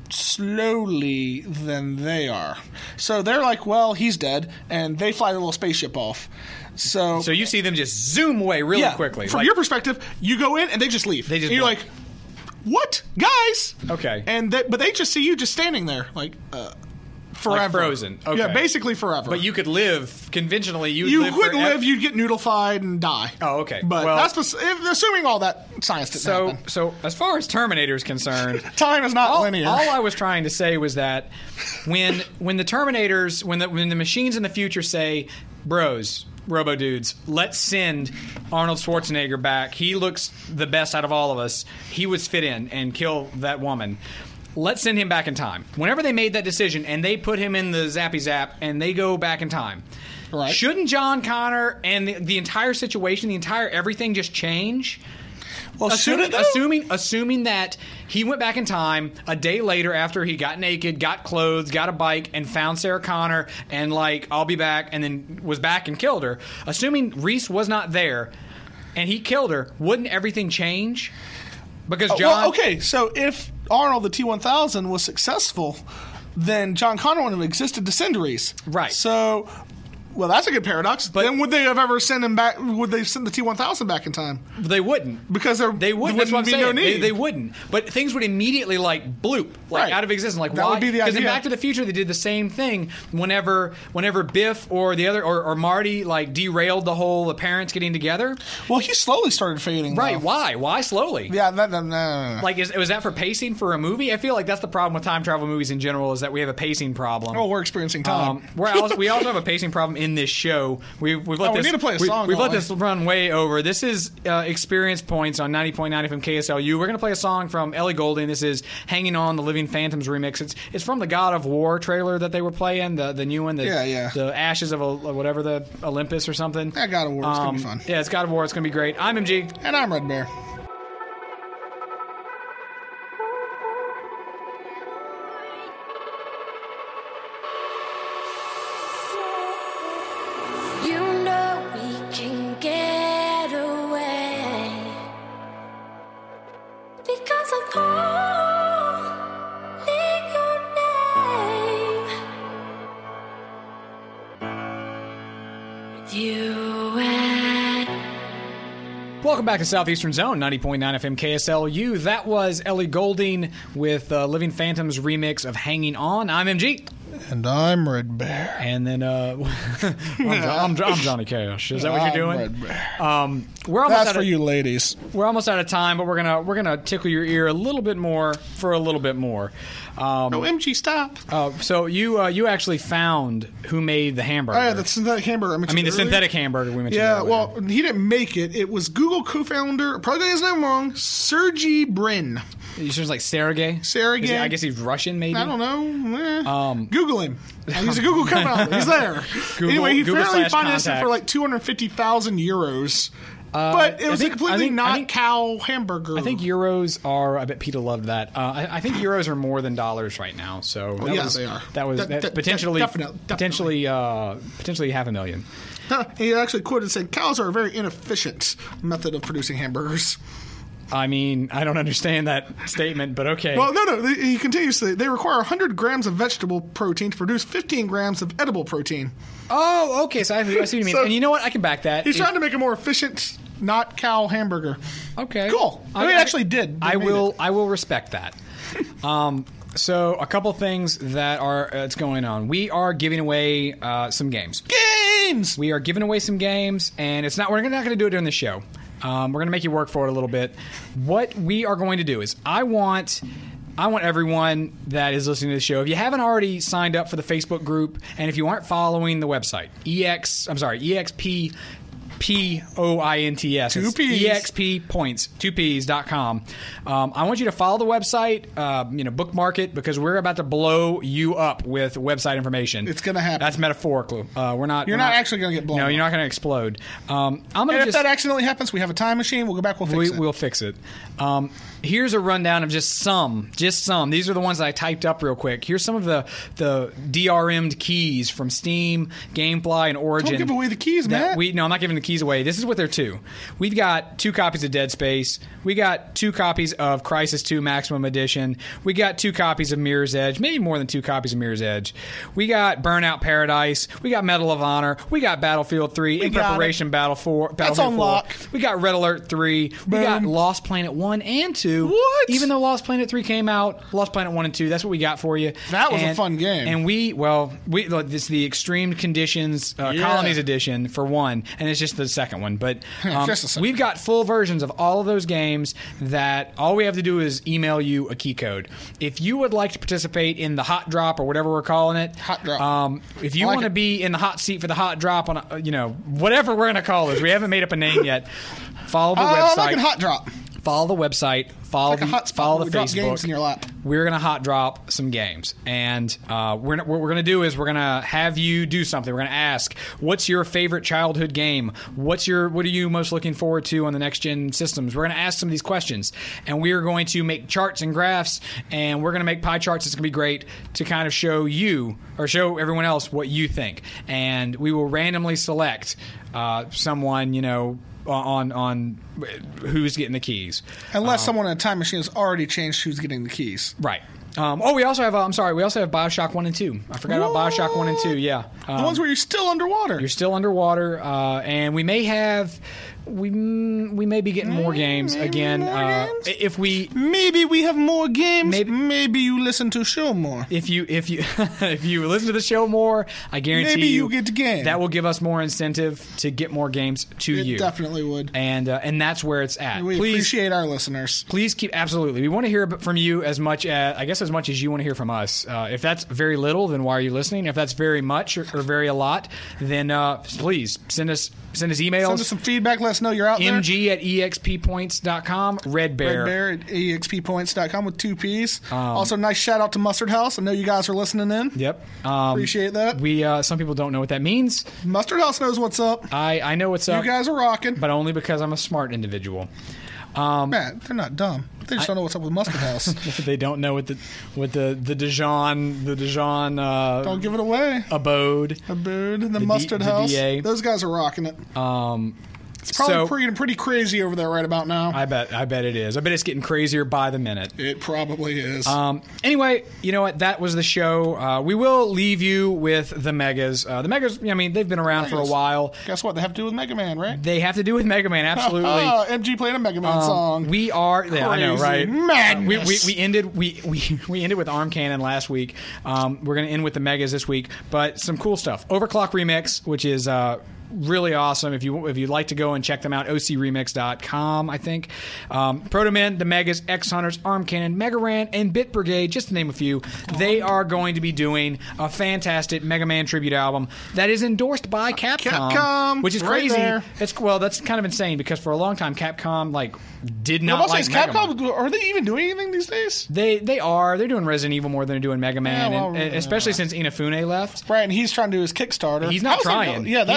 slowly than they are. So they're like, well, he's dead, and they fly their little spaceship off. So, So you see them just zoom away really yeah, quickly. From like- your perspective, you go in, and they just leave. They just and you're blink. like, what? Guys? Okay. And they, But they just see you just standing there, like, uh, forever. Like frozen. Okay. Yeah, basically forever. But you could live, conventionally, you would You live couldn't forever. live, you'd get noodlified and die. Oh, okay. But Well- that's bes- if, assuming all that science didn't So, happen. so as far as Terminator is concerned, Time is not all, linear. all I was trying to say was that when when the Terminators, when the when the machines in the future say, "Bros, Robo dudes, let's send Arnold Schwarzenegger back. He looks the best out of all of us. He would fit in and kill that woman. Let's send him back in time." Whenever they made that decision and they put him in the zappy zap and they go back in time, Right. shouldn't John Connor and the, the entire situation, the entire everything just change? well, should Assuming, it though? assuming assuming that he went back in time a day later after he got naked, got clothes, got a bike, and found Sarah Connor, and like, I'll be back, and then was back and killed her. Assuming Reese was not there and he killed her, wouldn't everything change? Because Oh, John, well, okay, so if Arnold the T one thousand was successful, then John Connor wouldn't have existed to send Reese. Right. So, well, that's a good paradox. But- then would they have ever sent him back? Would they send the T one thousand back in time? they wouldn't. Because there, They wouldn't. there That's what I'm be saying. no They, need. they wouldn't. But things would immediately like bloop, like Right. out of existence. Like That why? would be the Because in idea. Back to the Future, they did the same thing. Whenever, whenever Biff or the other or, or Marty like derailed the whole the parents getting together. Well, he slowly started fading. Right? though. Why? Why slowly? Yeah, that, that, no, no, no. Like, is, was that for pacing for a movie? I feel like that's the problem with time travel movies in general, is that we have a pacing problem. Oh, we're experiencing time. Um, we're also, we also have a pacing problem in this show. We've, we've let Oh, we this, need to play a we, song, We've let don't we? this run way over. This is uh, Experience Points on ninety point nine F M K S L U. We're going to play a song from Ellie Goulding. This is Hanging On, the Living Phantoms remix. It's it's from the God of War trailer that they were playing, the the new one. The, Yeah, yeah. The Ashes of a, whatever, the Olympus or something. That God of War. It's going to be Um, fun. Yeah, it's God of War. It's going to be great. I'm M G. And I'm Red Bear. You know we can get away because I'm calling your name. With you and Welcome back to Southeastern Zone, ninety point nine F M K S L U. That was Ellie Goulding with uh, Living Phantoms remix of Hanging On. I'm M G. And I'm Red Bear. And then uh, I'm, I'm, I'm Johnny Cash. Is that what you're I'm doing? Red Bear. Um, we're almost That's out for of, you ladies. We're almost out of time, but we're gonna we're gonna tickle your ear a little bit more for a little bit more. Um, Oh, M G, stop. uh, so you uh, you actually found who made the hamburger. Oh, yeah, the synthetic hamburger I I mentioned mean the earlier. synthetic hamburger we mentioned. Yeah, earlier. well, he didn't make it. It was Google co-founder, probably got his name wrong, Sergey Brin. he's just like Sergey. Sergey. Is he- I guess he's Russian, maybe. I don't know. Eh. Um, Google him. Uh, He's a Google co-founder. He's there. Google- anyway, he Google apparently slash financed it contact. for like two hundred fifty thousand euros. Uh, but it I was think- a completely I think- I not think- cow hamburger. I think euros are. I bet Peter loved that. Uh, I, I think euros are more than dollars right now. So that yeah, was, they are. That was De- that's de- de- potentially definitely- potentially uh, potentially half a million. Huh, he actually quoted and said, "Cows are a very inefficient method of producing hamburgers." I mean, I don't understand that statement, but okay. Well, no, no. He continues to say they require one hundred grams of vegetable protein to produce fifteen grams of edible protein. Oh, okay. So I, I see what you mean. So and you know what? I can back that. He's If- trying to make a more efficient, not cow hamburger. Okay. Cool. I mean, actually did. They I made will. it. I will respect that. um, so a couple things that are that's going on. We are giving away uh, some games. Games! We are giving away some games, and it's not. We're not going to do it during the show. Um, we're going to make you work for it a little bit. What we are going to do is, I want. I want everyone that is listening to the show, if you haven't already signed up for the Facebook group, and if you aren't following the website, ex, I'm sorry, E X P P O I N T S. Two P's. E X P points, two P's dot com. Um, I want you to follow the website, uh, you know, bookmark it, because we're about to blow you up with website information. It's gonna happen. That's metaphorical. Uh, we're not. You're we're not actually gonna get blown No, up. you're not going to explode. Um, I'm going And to if just. that accidentally happens, we have a time machine. We'll go back. We'll fix We, it. we'll fix it. Um, here's a rundown of just some, just some. These are the ones that I typed up real quick. Here's some of the the D R M'd keys from Steam, GameFly, and Origin. Don't give away the keys, that Matt. We no, I'm not giving the keys away. This is what they're to. We've got two copies of Dead Space. We got two copies of Crysis two Maximum Edition. We got two copies of Mirror's Edge. Maybe more than two copies of Mirror's Edge. We got Burnout Paradise. We got Medal of Honor. We got Battlefield three. We in got preparation, Battle four. That's Battlefield on four. lock. We got Red Alert three. We got Boom. Lost Planet one and two. What? Even though Lost Planet three came out, Lost Planet one and two, that's what we got for you. That was a And- fun game. And we, well, we look, this is the Extreme Conditions uh, Yeah. Colonies Edition for one, and it's just the second one. But um, Just the second. we've got full versions of all of those games that all we have to do is email you a key code. If you would like to participate in the hot drop or whatever we're calling it, Hot drop. Um, if you I like want to it. be in the hot seat for the hot drop on, a, you know, whatever we're going to call this, we haven't made up a name yet. Follow the Oh, website. I'm like a hot drop. Follow the website. Follow Like a the hot spot follow where the we drop games Facebook. in your lap. We're gonna hot drop some games, and uh, we're what we're gonna do is we're gonna have you do something. We're gonna ask, what's your favorite childhood game? What's your what are you most looking forward to on the next gen systems? We're gonna ask some of these questions, and we are going to make charts and graphs, and we're gonna make pie charts. It's gonna be great to kind of show you or show everyone else what you think, and we will randomly select uh, someone, you know, on on who's getting the keys. Unless Um, someone in a time machine has already changed who's getting the keys. Right. Um, oh, we also have. Uh, I'm sorry. We also have BioShock One and Two. I forgot about BioShock One and Two. Yeah, um, The ones where you're still underwater. you're still underwater, uh, and we may have. We mm, we may be getting more games maybe again more uh, games? if we Maybe we have more games. Maybe- Maybe, you listen to show more. if you if you if you listen to the show more. I guarantee Maybe you you get the game. that will give us more incentive to get more games to It you. definitely would. And uh, and that's where it's at. We Please appreciate our listeners. Please keep absolutely. We want to hear from you as much as I guess as much as you want to hear from us. Uh, if that's very little, then why are you listening? If that's very much or, or very a lot, then uh, please send us send us emails. Send us some feedback. Let us know you're out there. M G at E X P points dot com. Red Bear. Red Bear at E X P points dot com with two P's. also, nice shout out to Mustard House. I know you guys are listening in. Yep. Um, Appreciate that. We uh, some people don't know what that means. Mustard House knows what's up. I I know what's You up, guys are rocking. but only because I'm a smart individual. Matt, they're not dumb. They just don't know what's up with Mustard House. They don't know what the what the the Dijon the Dijon uh, Don't give it away. abode. Abode, the, D- Mustard the House. D A. Those guys are rocking it. Um, It's probably so- pretty, pretty crazy over there right about now. I bet I bet it is. I bet it's getting crazier by the minute. it probably is. Um, anyway, you know what? That was the show. Uh, we will leave you with the Megas. Uh, the Megas, I mean, they've been around for a Megas. while. Guess what? They have to do with Mega Man, right? They have to do with Mega Man, absolutely. Oh, M G playing a Mega Man Um, song. we are, yeah, I know, Crazy right? madness. We, we, we ended we, we, we ended with Arm Cannon last week. Um, we're going to end with the Megas this week, but some cool stuff. Overclock Remix, which is uh, really awesome. If you if you'd like to go and check them out, O C remix dot com, I think. Um, Proto Men, the Megas, X Hunters, Arm Cannon, Mega Ran, and Bit Brigade, just to name a few. They are going to be doing a fantastic Mega Man tribute album that is endorsed by Capcom, Capcom, which is right crazy. there. It's well, that's kind of insane because for a long time Capcom like did Well, not also, like is Mega Man. Capcom, are they even doing anything these days? They they are they're doing Resident Evil more than they're doing Mega Man, Yeah, well, and, and especially since Inafune left. Right, and he's trying to do his Kickstarter. He's not How's that trying. going? Yeah, that he is happened. doing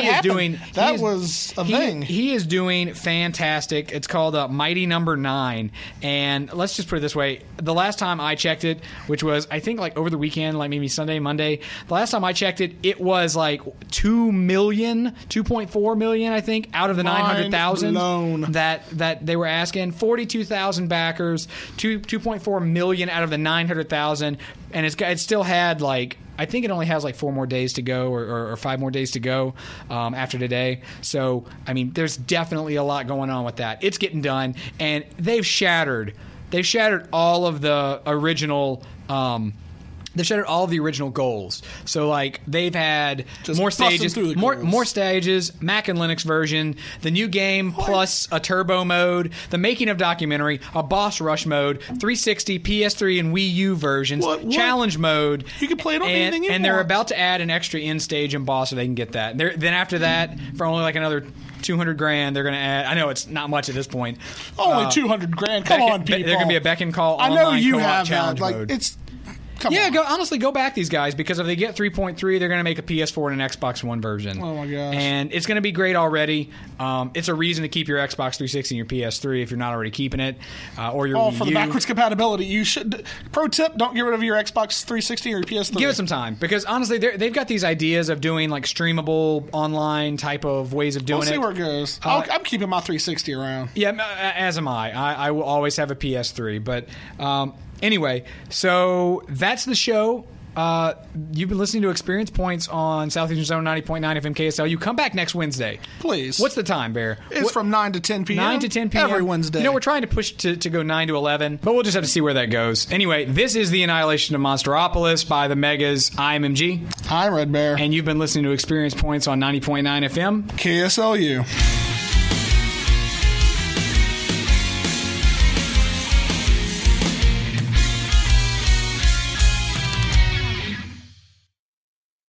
mean, he that is, was a he, thing. He is doing fantastic. It's called uh, Mighty Number Nine, and let's just put it this way: the last time I checked it, which was I think like over the weekend, like maybe Sunday, Monday. The last time I checked it, it was like two million, two point four million, I think, out of the nine hundred thousand that that they were asking. Forty-two thousand backers, two two point four million out of the nine hundred thousand, and it's it still had like. I think it only has like four more days to go or, or, or five more days to go um, after today. So, I mean, there's definitely a lot going on with that. It's getting done, and they've shattered. They've shattered all of the original um, They've shattered all of the original goals. So, like, they've had Just more busting stages, through the more goals. more stages, Mac and Linux version, the new game plus a turbo mode, the making of documentary, a boss rush mode, three sixty, P S three, and Wii U versions, What- what? challenge mode. You can play it on and, anything you And they're want. about to add an extra in stage and boss so they can get that. They're, then after that, for only like another two hundred grand, they're going to add. I know it's not much at this point. Only Uh, two hundred grand. Come Beckon- on, Be- people. They're going to be a beck and call I online know you co-op have that. challenge Like mode. it's. Come Yeah, on. go, honestly, go back these guys because if they get three point three, they're going to make a P S four and an Xbox One version. Oh, my gosh. And it's going to be great already. Um, it's a reason to keep your Xbox three sixty and your P S three if you're not already keeping it, uh, or your Oh, Wii for the U. backwards compatibility, you should. Pro tip: don't get rid of your Xbox three sixty or your P S three. Give it some time because honestly, they're- they've got these ideas of doing like streamable online type of ways of doing We'll see it. where it goes. Uh, I'll, I'm keeping my three sixty around. Yeah, m- as am I. I. I will always have a P S three. But um, anyway, so that's the show. Uh, you've been listening to Experience Points on Southeastern Zone ninety point nine F M K S L. You come back next Wednesday. Please. What's the time, Bear? It's What- from nine to ten p.m. nine to ten p.m. every Wednesday. You know, we're trying to push to, to go nine to eleven, but we'll just have to see where that goes. Anyway, this is The Annihilation of Monsteropolis by the Megas. I'm M G, I'm Red Bear. and you've been listening to Experience Points on ninety point nine F M. K S L U.